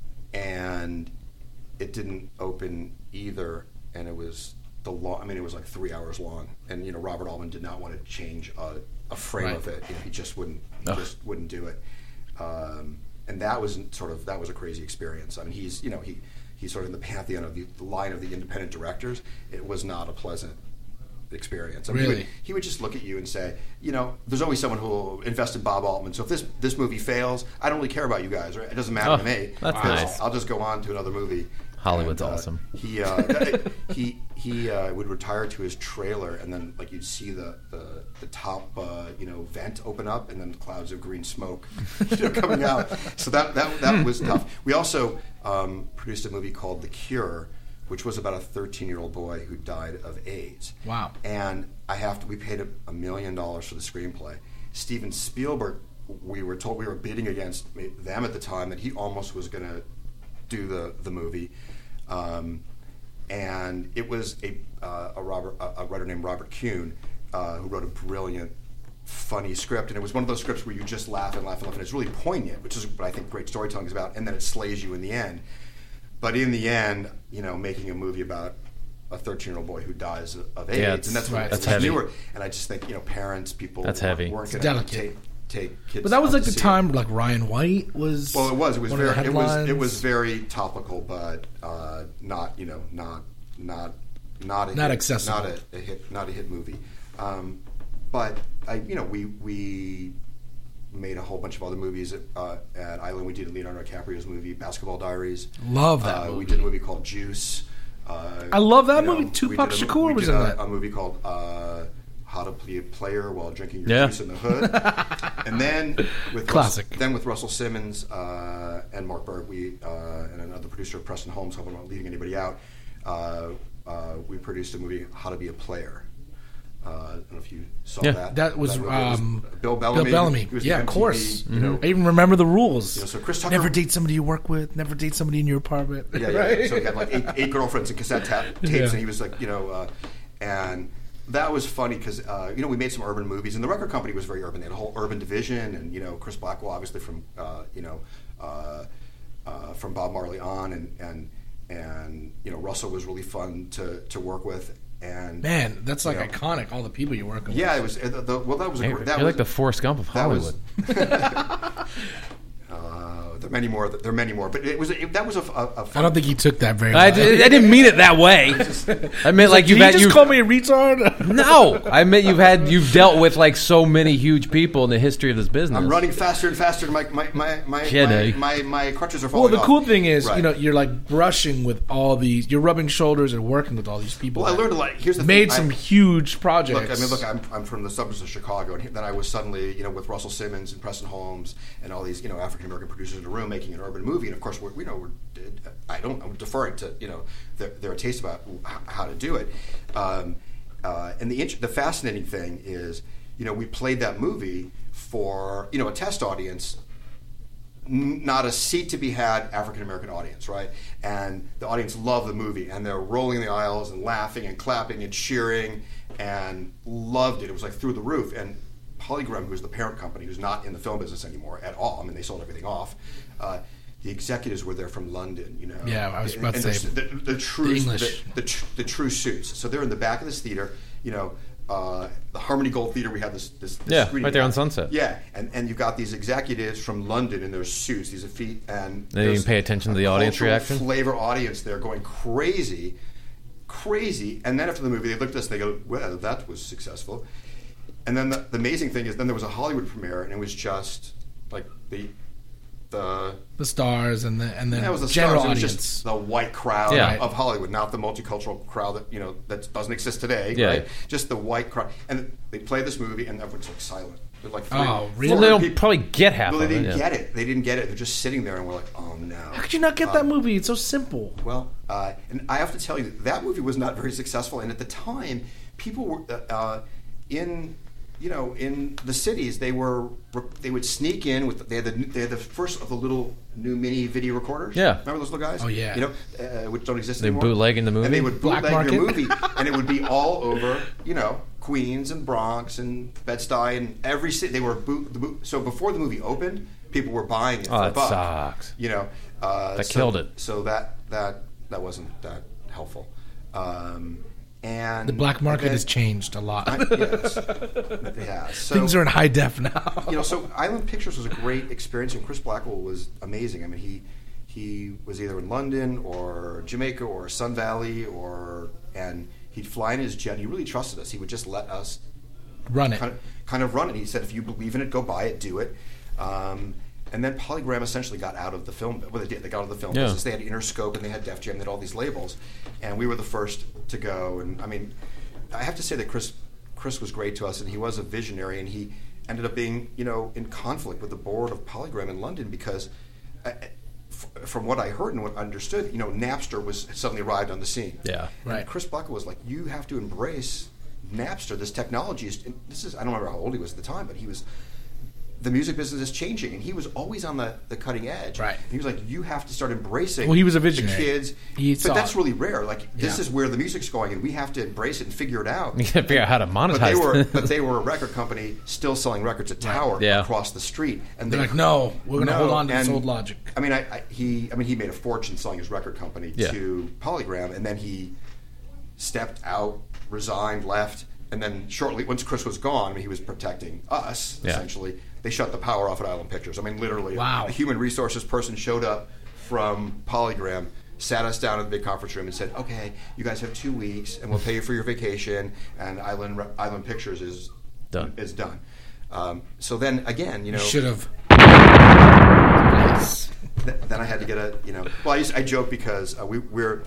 and it didn't open either, and it was the long. I mean, it was like three hours long, and you know, Robert Altman did not want to change a, a frame Right. of it. You know, he just wouldn't. He Ugh. just wouldn't do it. Um, and that was sort of that was a crazy experience. I mean, he's you know he he's sort of in the pantheon of the, the line of the independent directors. It was not a pleasant experience. I mean, he, Really? would, he would just look at you and say, you know, there's always someone who will invest in Bob Altman. So if this this movie fails, I don't really care about you guys. Right? It doesn't matter Oh, to me. that's because nice. I'll just go on to another movie. Hollywood's And, uh, awesome. He uh, he he uh, would retire to his trailer, and then like you'd see the the, the top uh, you know vent open up, and then clouds of green smoke you know, coming out. So that that that was tough. We also um, produced a movie called The Cure, which was about a thirteen-year-old boy who died of AIDS. Wow. And I have to. We paid a, a million dollars for the screenplay. Steven Spielberg. We were told we were bidding against them at the time that he almost was going to do the the movie, um, and it was a uh, a Robert a, a writer named Robert Kuhn uh, who wrote a brilliant, funny script, and it was one of those scripts where you just laugh and laugh and laugh, and it's really poignant, which is what I think great storytelling is about, and then it slays you in the end. But in the end, you know, making a movie about a thirteen-year-old boy who dies of, of AIDS, Yeah, and that's right. what That's it was heavy. newer. And I just think, you know, parents, people That's weren't, heavy. weren't It's going to delicate. take take kids. But that was out like to the see time where, like Ryan White was. Well, it was. It was one of the very. It was. It headlines. was very topical, but uh, not. You know, not not not a Not hit, accessible. Not a, a hit. Not a hit movie. Um, but I, you know, we we made a whole bunch of other movies at, uh, at Island. We did Leonardo DiCaprio's movie, Basketball Diaries. Love that Uh, we movie. did a movie called Juice. Uh, I love that you know, movie. we Tupac did a- Shakur we was did in a, that. A movie called uh, How to Be a Player While Drinking Your Yeah. Juice in the Hood. And then with Classic. Russell, then with Russell Simmons uh, and Mark Berg, we uh, and another producer, Preston Holmes, hoping I'm not leaving anybody out. Uh, uh, we produced a movie, How to Be a Player. Uh, I don't know if you saw Yeah. that. That was, movie. um, Bill Bellamy. Bill Bellamy. He was the Yeah, of M T V, course. You know, I even remember the rules. You know, so Chris Tucker- Never date somebody you work with. Never date somebody in your apartment. Yeah, yeah. Right? So he had like eight, eight girlfriends and cassette ta- tapes, Yeah. and he was like, you know, uh, and that was funny because uh, you know we made some urban movies, and the record company was very urban. They had a whole urban division, and you know Chris Blackwell, obviously from uh, you know uh, uh, from Bob Marley on, and and and you know Russell was really fun to to work with. And Man, that's like you know, iconic. All the people you're working Yeah, with. it was. Uh, the, well, that was a Hey, gr- you're that like was the Forrest Gump of that was- Hollywood. Uh, there are many more. There are many more, but it was it, that was a, a, a fun. I don't think he took that very I, well. did, I didn't mean it that way. I meant like Did you've he had just you've, call me a retard? No, I meant you've had you've dealt with like so many huge people in the history of this business. I'm running faster and faster. And my my my my, Kidding. my, my, my crutches are Well, falling the off. cool thing is, Right. you know, you're like brushing with all these. You're rubbing shoulders and working with all these people. Well, I that learned a lot. Here's the made thing. some I, huge projects. Look, I mean, look, I'm, I'm from the suburbs of Chicago, and then I was suddenly, you know, with Russell Simmons and Preston Holmes and all these, you know, African American producers in a room making an urban movie, and of course, we're, you know, we're, I don't, I'm deferring to, you know, their, their taste about how to do it. Um, uh, and the int- the fascinating thing is, you know, we played that movie for, you know, a test audience. N- not a seat to be had African American audience, right? And the audience loved the movie, and they're rolling the aisles and laughing and clapping and cheering, and loved it. It was like through the roof. And Polygram, who's the parent company, who's not in the film business anymore at all. I mean, they sold everything off. Uh, the executives were there from London, you know. Yeah, I was about and to say, the, the, the true the English. the, the, tr- the true suits. So they're in the back of this theater, you know. Uh, the Harmony Gold Theater, we had this, this, this Yeah, screening right there on out. Sunset. Yeah, and, and you've got these executives from London in their suits, these feet, and They didn't there's pay attention to a the audience cultural reaction? Flavor audience there going crazy, crazy. And then after the movie, they looked at us and they go, "Well, that was successful." and then the, the amazing thing is, then there was a Hollywood premiere, and it was just like the the the stars and the and the yeah, it was the general stars. It was audience. just the white crowd Yeah. of Hollywood, not the multicultural crowd that you know that doesn't exist today. Yeah. Right? Just the white crowd, and they play this movie, and everyone's like silent. They're like, three, Oh, really? four Well, they don't people- probably get half Well, they of it. didn't yeah. get it. They didn't get it. They're just sitting there, and we're like, oh no. How could you not get that movie? It's so simple. Well, uh, and I have to tell you, that movie was not very successful. And at the time, people were uh, in, you know, in the cities. They were they would sneak in with they had the they had the first of the little new mini video recorders. Yeah. Remember those little guys? Oh, yeah. You know, uh, which don't exist They anymore. bootlegging the movie? and they would Black bootleg your market? movie, and it would be all over, you know, Queens and Bronx and Bed-Stuy and every city. They were boot, the boot. So before the movie opened, people were buying it Oh, for a that buck. sucks. You know, uh, That so- killed it. So that that that wasn't that helpful. Um, and The black market then- has changed a lot. I- yes, it has. So, Things are in high def now. you know, so Island Pictures was a great experience, and Chris Blackwell was amazing. I mean, he he was either in London or Jamaica or Sun Valley, or and he'd fly in his jet. He really trusted us. He would just let us Run it. kind of, kind of run it. He said, if you believe in it, go buy it, do it. Um, and then Polygram essentially got out of the film. Well, they did. They got out of the film Yeah. business. They had Interscope and they had Def Jam. They had all these labels, and we were the first to go. And I mean, I have to say that Chris Chris was great to us, and he was a visionary, and he ended up being, you know, in conflict with the board of Polygram in London because. Uh, f- From what I heard and what I understood, you know, Napster was suddenly arrived on the scene. Yeah. And Right. Chris Blackwell was like, "You have to embrace Napster. This technology is. and This is. I don't remember how old he was at the time, but he was. The music business is changing, and he was always on the, the cutting edge. Right. And he was like, "You have to start embracing." Well, he was a the visionary. kids, He but saw that's it. really rare. Like this Yeah. is where the music's going, and we have to embrace it and figure it out. You gotta figure out how to monetize But they were, it. but they were a record company still selling records at Tower Yeah. across the street, and They're they like, no, we're going to No, hold on to this and- old logic. I mean, I, I, he, I mean, he made a fortune selling his record company Yeah. to Polygram, and then he stepped out, resigned, left, and then shortly, once Chris was gone, I mean, he was protecting us Yeah. essentially. They shut the power off at Island Pictures. I mean, literally, Wow. a human resources person showed up from Polygram, sat us down in the big conference room, and said, "Okay, you guys have two weeks, and we'll pay you for your vacation, and Island Island Pictures is Done. Is done." Um, so then again, you know, Should have. Th- then I had to get a, you know. Well, I, used, I joke because uh, we, we're.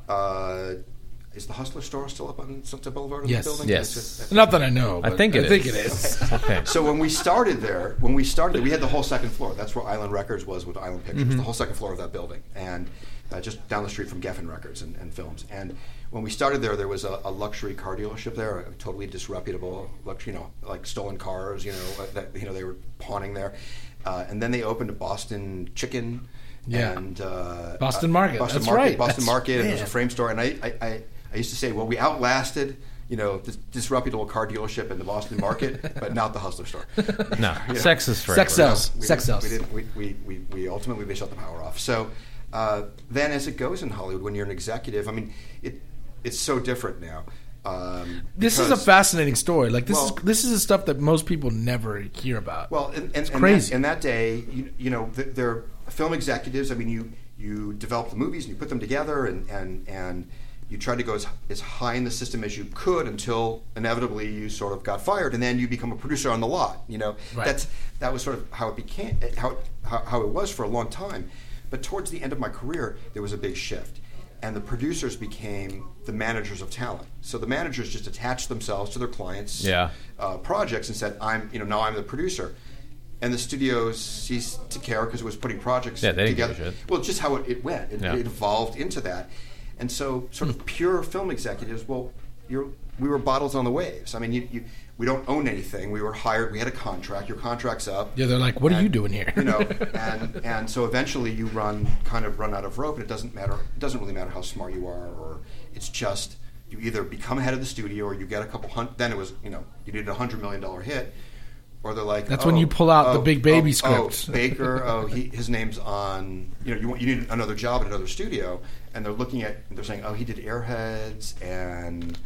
Uh, is the Hustler store still up on Sunset Boulevard in Yes. the building? Yes. It's just- Not that I know. I But think it I think is. it is. Okay. So when we started there, when we started, we had the whole second floor. That's where Island Records was with Island Pictures, Mm-hmm. the whole second floor of that building, and uh, just down the street from Geffen Records and, and Films. And when we started there, there was a, a luxury car dealership there, a totally disreputable, luxury, you know, like stolen cars, you know, uh, that you know they were pawning there. Uh, and then they opened a Boston Chicken. Yeah. And uh, Boston uh, Market. Boston That's Market, right. Boston That's- Market, and there was a man. frame store. And I, I, I, I used to say, well, we outlasted, you know, this disreputable car dealership in the Boston Market, but not the Hustler store. No, You know. sex is forever. Sex sells. We Sex didn't- sells. We, didn't, we, we, we, we ultimately they shut the power off. So uh, then, as it goes in Hollywood, when you're an executive, I mean, it it's so different now. Um, This is a because- fascinating story. Like this Well- is this is the stuff that most people never hear about. Well, and, and, and crazy. That, in that day, you, you know, th- they're film executives. I mean, you you develop the movies and you put them together, and and, and you tried to go as, as high in the system as you could until inevitably you sort of got fired, and then you become a producer on the lot. You know, Right. that's that was sort of how it became, how, it, how how it was for a long time. But towards the end of my career, there was a big shift, and the producers became the managers of talent. So the managers just attached themselves to their clients' Yeah. uh, projects and said, "I'm, you know, now I'm the producer." And the studios ceased to care because it was putting projects Yeah, they didn't give together. a shit. Well, just how it, it went. It, Yeah. it evolved into that. And so, sort of pure film executives, well, you're, we were bottles on the waves. I mean, you, you, we don't own anything. We were hired. We had a contract. Your contract's up. Yeah, they're like, "What are And, you doing here?" You know, and and so eventually you run kind of run out of rope, and it doesn't matter. It doesn't really matter how smart you are, or it's just you either become head of the studio, or you get a couple hundred. Then it was, you know, you needed a hundred million dollar hit. Or they're like, That's oh, when you pull out the oh, Big Baby oh, script. Oh, Baker, oh, he, his name's on. You know, you want you need another job at another studio, and they're looking at, they're saying, oh, he did Airheads and,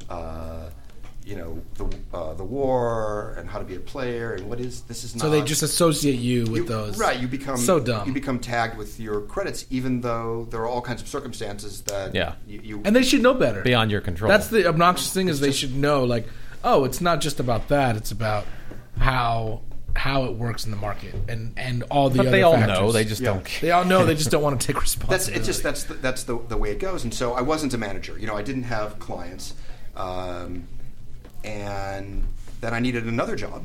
uh, you know, the uh, the war and How to Be a Player and what is this is not. So they just associate you with You- those. right. You become so dumb. You become tagged with your credits, even though there are all kinds of circumstances that Yeah. you, you and they should know better. Beyond your control. That's the obnoxious thing is It's they just- should know. Like, oh, it's not just about that. It's about how how it works in the market and, and all the But other they all factors. know. They just Yeah. don't care. They all know. They just don't want to take That's responsibility. it. Just that's the, that's the, the way it goes. And so I wasn't a manager. You know, I didn't have clients, um, and then I needed another job,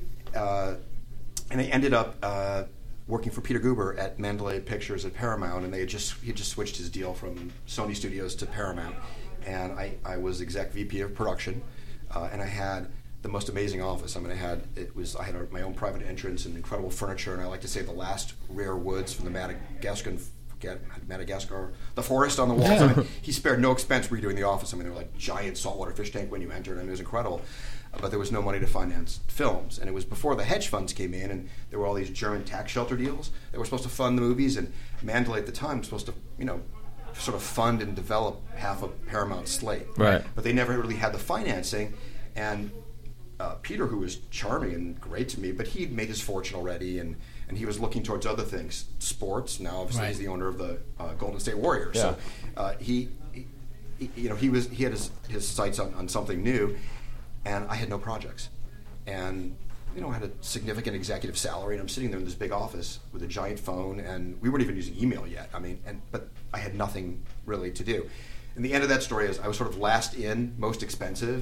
uh, and I ended up uh, working for Peter Guber at Mandalay Pictures at Paramount, and they had just he had just switched his deal from Sony Studios to Paramount, and I, I was exec V P of production, uh, and I had the most amazing office. I mean, I had it was I had a, my own private entrance and incredible furniture, and I like to say the last rare woods from the Madagascar, Madagascar, the forest on the walls. Yeah. I mean, he spared no expense redoing the office. I mean, there were like giant saltwater fish tank when you entered, and it was incredible. But there was no money to finance films, and it was before the hedge funds came in, and there were all these German tax shelter deals that were supposed to fund the movies, and Mandalay at the time was supposed to, you know, sort of fund and develop half of Paramount's slate. Right. But they never really had the financing, and uh, Peter, who was charming and great to me, but he'd made his fortune already, and, and he was looking towards other things, sports. Now, obviously, Right. he's the owner of the uh, Golden State Warriors. Yeah. So uh, he, he, he- you know, he was he had his, his sights on, on something new, and I had no projects, and you know, I had a significant executive salary, and I'm sitting there in this big office with a giant phone, and we weren't even using email yet. I mean, and but I had nothing really to do. And the end of that story is I was sort of last in, most expensive,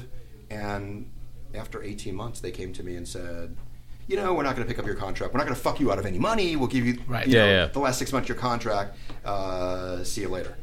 and after eighteen months, they came to me and said, you know, we're not going to pick up your contract. We're not going to fuck you out of any money. We'll give you, Right. you Yeah, know, yeah. the last six months of your contract. Uh, see you later.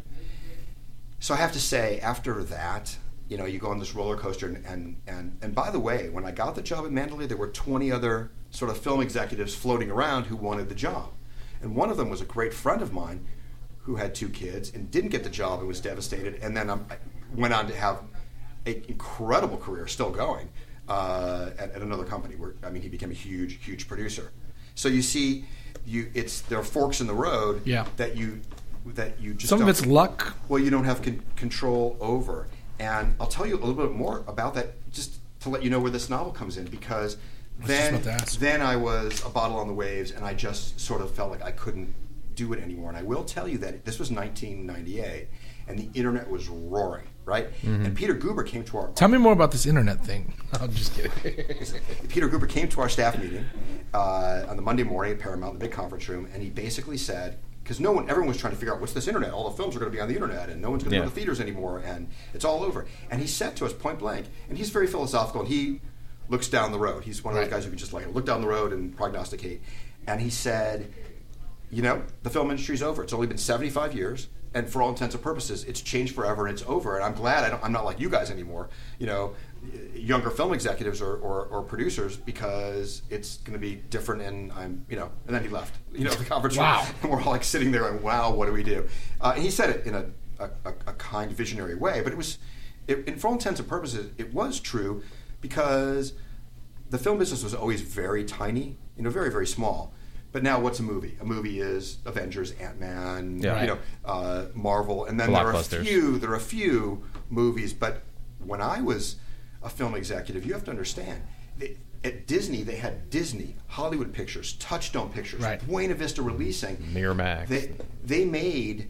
So I have to say, after that, you know, you go on this roller coaster, and, and, and, and by the way, when I got the job at Mandalay, there were twenty other sort of film executives floating around who wanted the job. And one of them was a great friend of mine who had two kids and didn't get the job and was devastated, and then um, I went on to have an incredible career, still going, uh, at, at another company where, I mean, he became a huge, huge producer. So you see, you it's there are forks in the road Yeah. that you that you just Some of don't- it's luck. well, you don't have con- control over. And I'll tell you a little bit more about that just to let you know where this novel comes in, because was just then, about to ask. then I was a bottle on the waves, and I just sort of felt like I couldn't do it anymore. And I will tell you that this was nineteen ninety-eight, and the internet was roaring, right? And Peter Guber came to our Tell me more about this internet thing. I'm just kidding. Peter Guber came to our staff meeting uh, on the Monday morning at Paramount, the big conference room, and he basically said, because no one, everyone was trying to figure out what's this internet. All the films are going to be on the internet, and no one's going to Yeah. go to theaters anymore, and it's all over. And he said to us point blank, and he's very philosophical, and he looks down the road. He's one of Right. those guys who can just like look down the road and prognosticate. And he said, you know, the film industry's over. It's only been seventy-five years, and for all intents and purposes, it's changed forever, and it's over. And I'm glad I don't, I'm not like you guys anymore, you know, younger film executives or, or, or producers, because it's going to be different. And I'm, you know, and then he left, you know, the conference room, Wow. and we're all like sitting there, and wow, what do we do? Uh, and he said it in a, a, a, a kind, visionary way, but it was, it, and for all intents and purposes, it was true, because the film business was always very tiny, you know, very, very small. But now, what's a movie? A movie is Avengers, Ant-Man, Yeah. you know, uh, Marvel, and then there are a Blockbusters. few. There are a few movies. But when I was a film executive, you have to understand. They, at Disney, they had Disney, Hollywood Pictures, Touchstone Pictures, Right. Buena Vista Releasing. Miramax. They they made.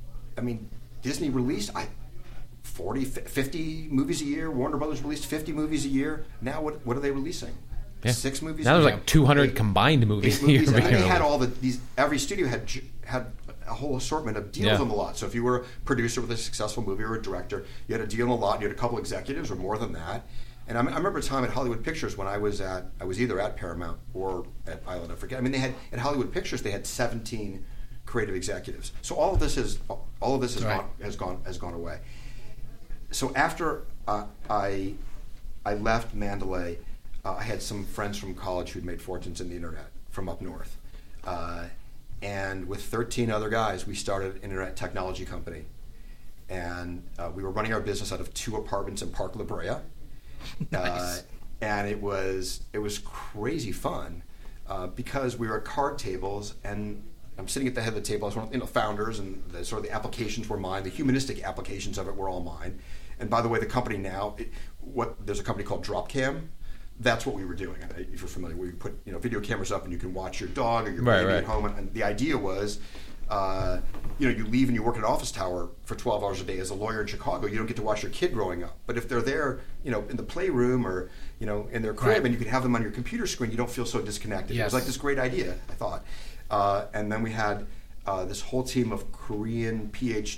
I mean, Disney released I, forty, fifty movies a year. Warner Brothers released fifty movies a year. Now, what what are they releasing? Yeah. Six movies. Now a there's year? like two hundred Eight- combined movies eight a year movies, and being they had released. all the these. Every studio had j- had a whole assortment of deals Yeah. on the lot. So if you were a producer with a successful movie or a director, you had a deal on the lot. And you had a couple executives or more than that. And I, I remember a time at Hollywood Pictures when I was at I was either at Paramount or at Island. I forget. I mean, they had at Hollywood Pictures they had seventeen creative executives. So all of this is all of this has Right. gone has gone has gone away. So after uh, I I left Mandalay, uh, I had some friends from college who'd made fortunes in the internet from up north, uh, and with thirteen other guys, we started an internet technology company, and uh, we were running our business out of two apartments in Park La Brea, Nice. uh, and it was it was crazy fun uh, because we were at card tables and. I'm sitting at the head of the table. I was one of the you know, founders, and the, sort of the applications were mine. The humanistic applications of it were all mine. And by the way, the company now, it, what there's a company called Dropcam. That's what we were doing. And if you're familiar, we put you know video cameras up, and you can watch your dog or your Right, baby right. at home. And, and the idea was, uh, you know, you leave and you work at an office tower for twelve hours a day as a lawyer in Chicago. You don't get to watch your kid growing up. But if they're there, you know, in the playroom or, you know, in their crib, Right. and you can have them on your computer screen, you don't feel so disconnected. It Yes. was like this great idea, I thought. Uh, and then we had uh, this whole team of Korean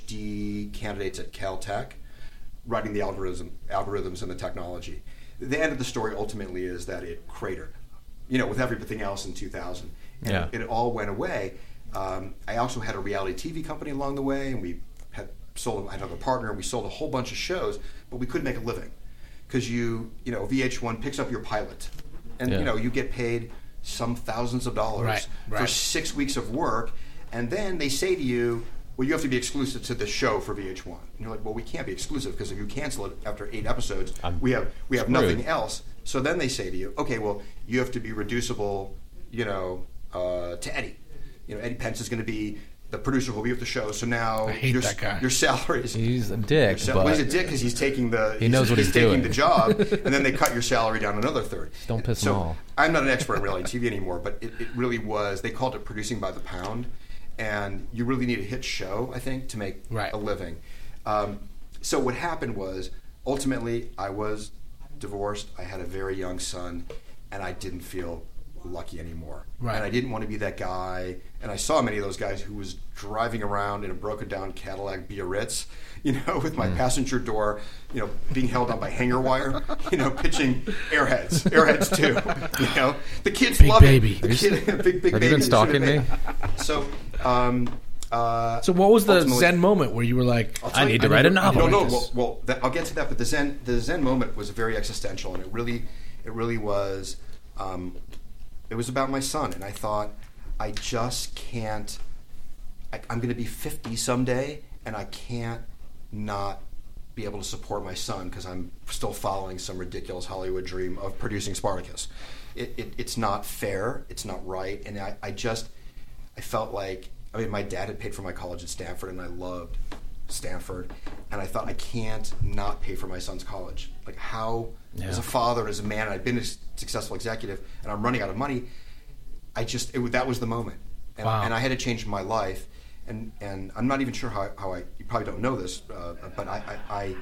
PhD candidates at Caltech writing the algorithm, algorithms and the technology. The end of the story ultimately is that it cratered, you know, with everything else in two thousand. And Yeah. it, it all went away. Um, I also had a reality T V company along the way, and we had sold. I had another partner, and we sold a whole bunch of shows, but we couldn't make a living because you, you know, V H one picks up your pilot, and Yeah. you know, you get paid some thousands of dollars Right, for right. six weeks of work, and then they say to you, well, you have to be exclusive to this show for V H one. And you're like, well, we can't be exclusive because if you cancel it after eight episodes, I'm we have we have screwed. nothing else. So then they say to you, okay, well, you have to be reducible, you know, uh, to Eddie. You know, Eddie Pence is going to be the producer who'll be with the show. So now I hate your, that guy. your salary is He's a dick, your sal- well, but he's a dick because he's taking the He knows he's, what he's taking doing. the job, and then they cut your salary down another third. Don't piss so them off. I'm not an expert in reality T V anymore, but it, it really was. They called it producing by the pound, and you really need a hit show, I think, to make Right. a living. Um, so what happened was, ultimately, I was divorced. I had a very young son, and I didn't feel lucky anymore. Right. And I didn't want to be that guy. And I saw many of those guys who was driving around in a broken down Cadillac Biarritz, you know, with Mm. my passenger door, you know, being held on by hanger wire, you know, pitching Airheads, Airheads too. You know, the kids Big love baby. it. The kid, big, big Have you baby been is stalking really me? big. So, um, uh, So what was the ultimately- Zen moment where you were like, I'll tell I you- need to write a No, novel. no. Well, well that, I'll get to that. But the Zen, the Zen moment was very existential, and it really, it really was. Um, it was about my son, and I thought, I just can't. I, I'm going to be fifty someday, and I can't not be able to support my son because I'm still following some ridiculous Hollywood dream of producing Spartacus. It, it, it's not fair. It's not right, and I, I just, I felt like. I mean, my dad had paid for my college at Stanford, and I loved Stanford. And I thought, I can't not pay for my son's college. Like, how, Yeah. as a father, as a man, I'd been a successful executive, and I'm running out of money. I just, it, wa- that was the moment. And, Wow. and I had to change my life. And, and I'm not even sure how, how I, you probably don't know this, uh, but I, I, I,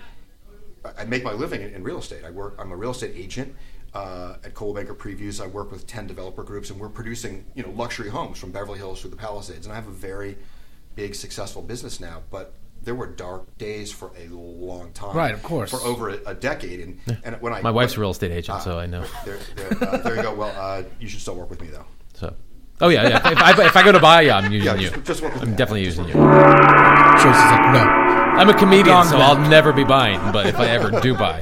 I make my living in, in real estate. I work, I'm a real estate agent. Uh, at Coldwell Banker Previews, I work with ten developer groups, and we're producing, you know, luxury homes from Beverly Hills through the Palisades. And I have a very big, successful business now. But there were dark days for a long time, Right, of course. for over a, a decade. And and when I My wife's a when- real estate agent, Ah, so I know. There, there, uh, there you go. Well, uh, you should still work with me, though. So, oh yeah, yeah. If I, if I go to buy, yeah, I'm using Yeah, you. just, just work with I'm me. definitely Just using work you. with me. Choice is like, no. I'm a comedian, Gone so back. I'll never be buying. But if I ever do buy,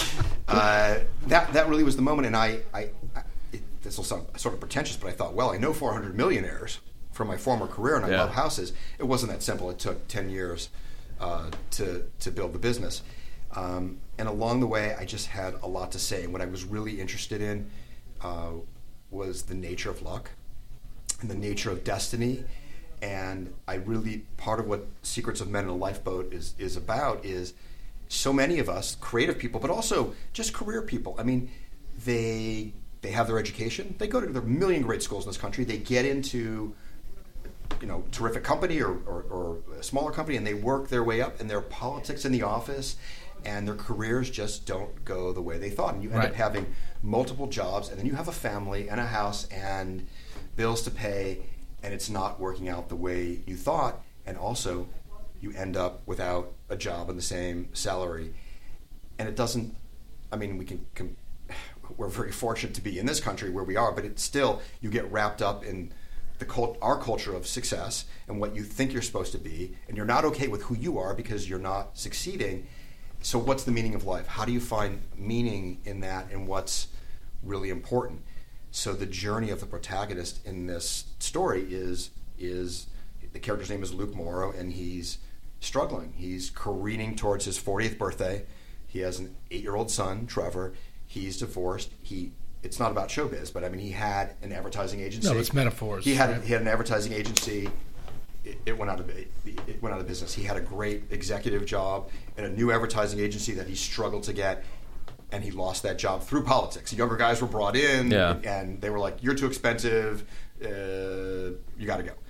Uh, that that really was the moment, and I, I, I it, this will sound sort of pretentious, but I thought, well, I know four hundred millionaires from my former career, and I Yeah. love houses. It wasn't that simple. It took ten years uh, to to build the business, um, and along the way, I just had a lot to say. And what I was really interested in uh, was the nature of luck and the nature of destiny. And I really, part of what Secrets of Men in a Lifeboat is is about is so many of us, creative people, but also just career people. I mean, they they have their education. They go to the million great schools in this country. They get into, you know, terrific company or, or, or a smaller company, and they work their way up. And their politics in the office, and their careers just don't go the way they thought. And you end Right. up having multiple jobs, and then you have a family and a house and bills to pay, and it's not working out the way you thought. And also, you end up without a job and the same salary, and it doesn't. I mean, we can. can we're very fortunate to be in this country where we are, but it's still, you get wrapped up in the cult, our culture of success and what you think you're supposed to be, and you're not okay with who you are because you're not succeeding. So what's the meaning of life? How do you find meaning in that, and what's really important? So the journey of the protagonist in this story is is the character's name is Luke Morrow, and he's struggling. He's careening towards his fortieth birthday. He has an eight-year-old son, Trevor. He's divorced. He it's not about showbiz, but I mean, he had an advertising agency. No, it's metaphors, He had right? he had an advertising agency. It, it went out of it went out of business. He had a great executive job in a new advertising agency that he struggled to get, and he lost that job through politics. Younger guys were brought in, Yeah. and they were like, "You're too expensive. Uh, you got to go."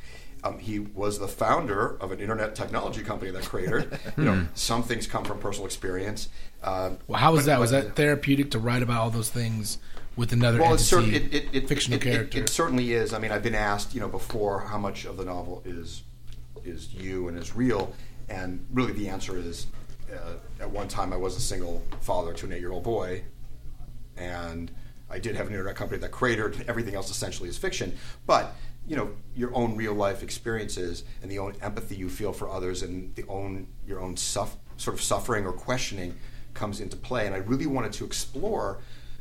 Um, he was the founder of an internet technology company that created. You know, some things come from personal experience. Uh, Well, how was but- that? Was but- that therapeutic to write about all those things with another Well, it's entity, certain, it, it, it, fictional it, it, character? It, certainly is. I mean, I've been asked, you know, before how much of the novel is is you and is real, and really the answer is, uh, at one time I was a single father to an eight-year-old boy, and I did have an internet company that created. Everything else essentially is fiction, but you know, your own real life experiences and the own empathy you feel for others and the own your own suff- sort of suffering or questioning comes into play. And I really wanted to explore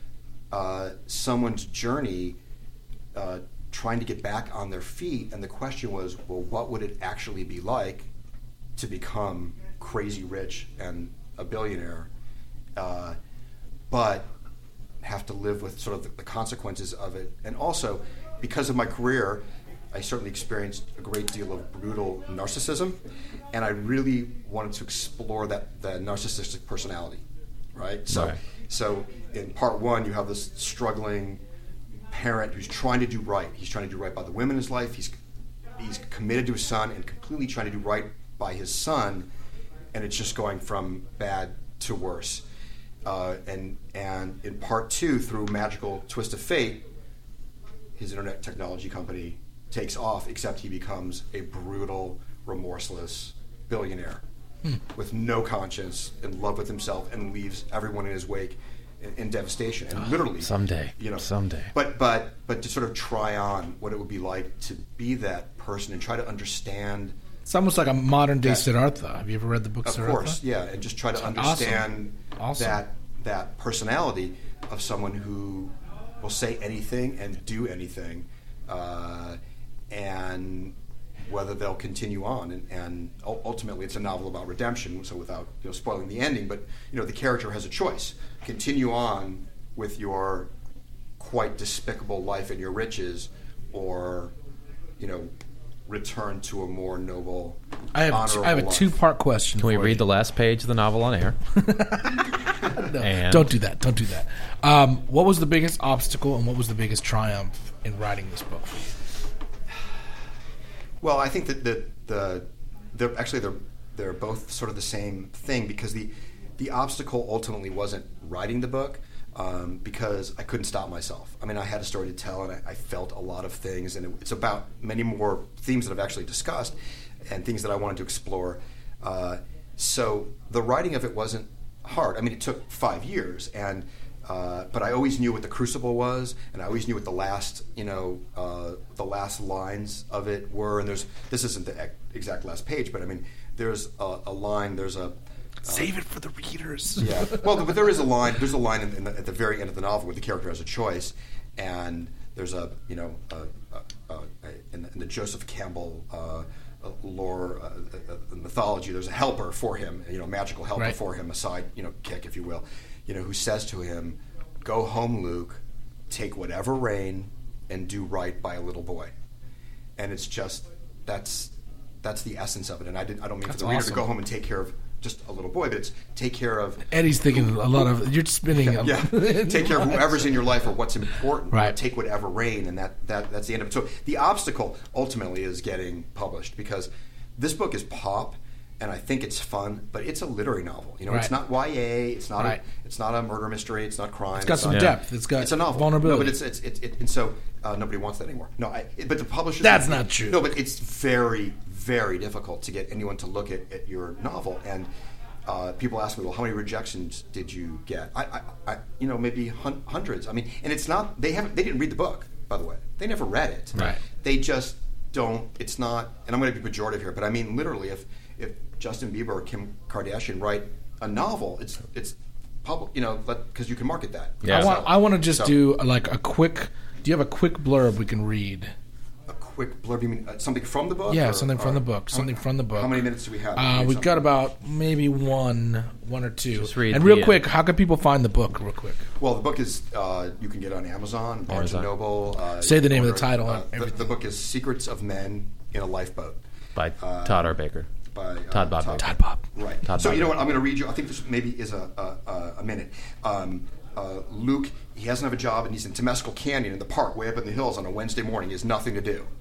uh, someone's journey uh, trying to get back on their feet. And the question was, well, what would it actually be like to become crazy rich and a billionaire, uh, but have to live with sort of the, the consequences of it? And also, because of my career, I certainly experienced a great deal of brutal narcissism, and I really wanted to explore that, that narcissistic personality, right? So, Right. so in part one, you have this struggling parent who's trying to do right. He's trying to do right by the women in his life. He's he's committed to his son and completely trying to do right by his son, and it's just going from bad to worse. Uh, and and in part two, through magical twist of fate, his internet technology company takes off, except he becomes a brutal, remorseless billionaire hmm. with no conscience, in love with himself, and leaves everyone in his wake in, in devastation. And literally, Someday. you know, Someday. But but but to sort of try on what it would be like to be that person and try to understand. It's almost like a modern day Yeah. Siddhartha. Have you ever read the book Of Siddhartha? course, yeah, and just try to Awesome. understand Awesome. that that personality of someone who will say anything and do anything, uh, and whether they'll continue on. And, and ul- ultimately, it's a novel about redemption. So, without you know, spoiling the ending, but you know, the character has a choice: continue on with your quite despicable life and your riches, or you know, return to a more noble, I have honorable I have a life. two part question. Can we for read you. the last page of the novel on air? No, And- don't do that. Don't do that. Um, what was the biggest obstacle and what was the biggest triumph in writing this book? Well, I think that the the they're, actually they're they're both sort of the same thing, because the the obstacle ultimately wasn't writing the book, um, because I couldn't stop myself. I mean, I had a story to tell, and I, I felt a lot of things, and it, it's about many more themes that I've actually discussed and things that I wanted to explore. Uh, so the writing of it wasn't hard. I mean, it took five years, and uh, but I always knew what the crucible was, and I always knew what the last, you know, uh, the last lines of it were. And there's this isn't the ec- exact last page, but I mean, there's a, a line. There's a Save it for the readers. yeah. Well, but there is a line. There's a line in, in the, at the very end of the novel where the character has a choice, and there's a you know a, a, a, in, the, in the Joseph Campbell uh, lore, uh, uh, the mythology. There's a helper for him, you know, magical helper Right. for him, a side you know kick, if you will, you know, who says to him, "Go home, Luke. Take whatever rain and do right by a little boy." And it's just that's that's the essence of it. And I did I don't mean That's for the reader awesome. to go home and take care of just a little boy, but it's take care of Eddie's thinking a lot of you're spinning. a- yeah. Take care of whoever's in your life or what's important. Right. Take whatever reign, and that, that that's the end of it. So the obstacle ultimately is getting published, because this book is pop, and I think it's fun, but it's a literary novel. You know, it's Right. not Y A. It's not Right. a it's not a murder mystery. It's not crime. It's got some not, depth. It's got it's a novel. vulnerability. No, but it's it's, it's it, and so uh, nobody wants that anymore. No, I, it- but the publishers. That's not true. No, but it's very very difficult to get anyone to look at, at your novel. And uh, people ask me, well, how many rejections did you get? I, I, I you know, maybe hun- hundreds. I mean, and it's not they haven't they didn't read the book, by the way. They never read it. Right. They just don't. It's not. And I'm going to be pejorative here, but I mean literally, if if Justin Bieber or Kim Kardashian write a novel, it's it's public, you know, because you can market that. Yeah. I want. I want to just So- do uh, like a quick. Do you have a quick blurb we can read? A quick blurb. You mean uh, something from the book? Yeah, or- something from or- the book. how- Something from the book. How many minutes do we have? Uh, Read we've got something. about maybe one, one or two. Just read and real the, uh, quick, how can people find the book? Real quick. Well, the book is uh, you can get it on Amazon, Barnes and Amazon. Noble. Uh, Say the you can name of the order it. title Uh, and the, everything. the book is Secrets of Men in a Lifeboat By Uh, Todd R. Baker. by uh, Todd Bob Baker. Todd Bob. Right. Todd so Bob you know Baker. what? I'm going to read you. I think this maybe is a a, a, a minute. Um, uh, Luke, he doesn't have a job, and he's in Temescal Canyon in the park, way up in the hills on a Wednesday morning. He has nothing to do.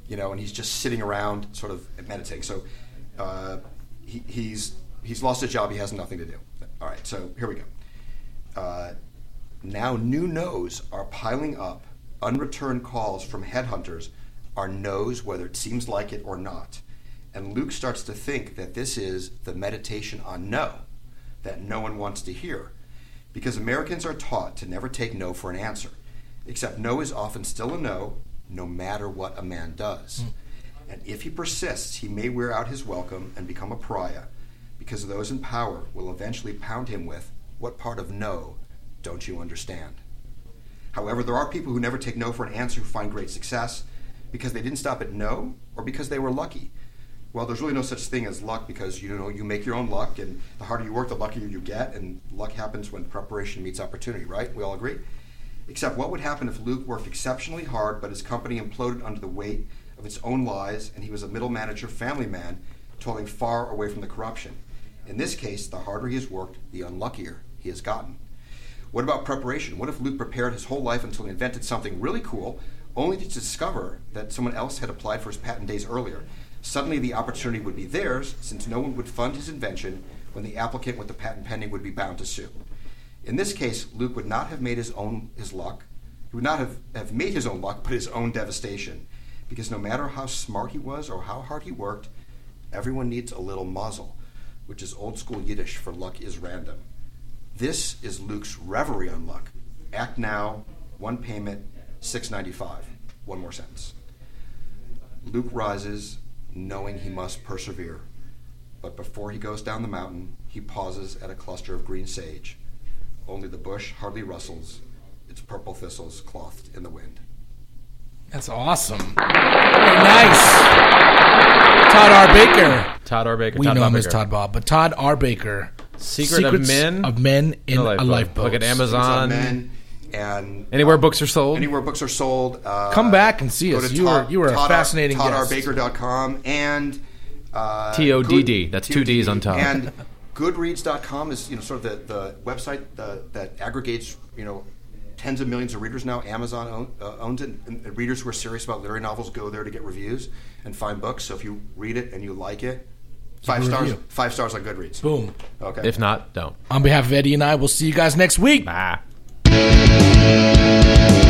you know, and he's just sitting around sort of meditating. So uh, he, he's he's lost his job. He has nothing to do. All right, so here we go. Uh, now new no's are piling up. Unreturned calls from headhunters are no's, whether it seems like it or not. And Luke starts to think that this is the meditation on no, that no one wants to hear. Because Americans are taught to never take no for an answer, except no is often still a no, no matter what a man does. Mm. And if he persists, he may wear out his welcome and become a pariah, because those in power will eventually pound him with, what part of no don't you understand? However, there are people who never take no for an answer who find great success because they didn't stop at no or because they were lucky. Well, there's really no such thing as luck because, you know, you make your own luck, and the harder you work, the luckier you get, and luck happens when preparation meets opportunity, right? We all agree? Except what would happen if Luke worked exceptionally hard, but his company imploded under the weight of its own lies, and he was a middle manager, family man, toiling far away from the corruption? In this case, the harder he has worked, the unluckier he has gotten. What about preparation? What if Luke prepared his whole life until he invented something really cool, only to discover that someone else had applied for his patent days earlier? Suddenly the opportunity would be theirs, since no one would fund his invention when the applicant with the patent pending would be bound to sue. In this case, Luke would not have made his own his luck. He would not have, have made his own luck, but his own devastation. Because no matter how smart he was or how hard he worked, everyone needs a little mazel, which is old school Yiddish for luck is random. This is Luke's reverie on luck. Act now, one payment, six ninety-five. One more sentence. Luke rises, knowing he must persevere. But before he goes down the mountain, he pauses at a cluster of green sage. Only the bush hardly rustles, its purple thistles clothed in the wind. That's awesome. Very nice. Todd R. Baker. Todd R. Baker. We Todd know Bob him as Baker. Todd Bob, but Todd R. Baker. Secret Secrets of Men. of Men in a Lifeboat. a Lifeboat. Look at Secrets Amazon. of Men and Anywhere uh, books are sold. Anywhere books are sold. Uh, Come back and see go us. to You Todd- were you were a Todd- fascinating Todd R guest. Baker dot com and uh, T O D D. Good- That's two Ds on top. And Goodreads dot com is, you know, sort of the, the website uh, that aggregates, you know, tens of millions of readers now. Amazon own, uh, owns it. And, and readers who are serious about literary novels go there to get reviews and find books. So if you read it and you like it, five a stars. review. Five stars on Goodreads. Boom. Okay. If not, don't. On behalf of Eddie and I, we'll see you guys next week. Bye.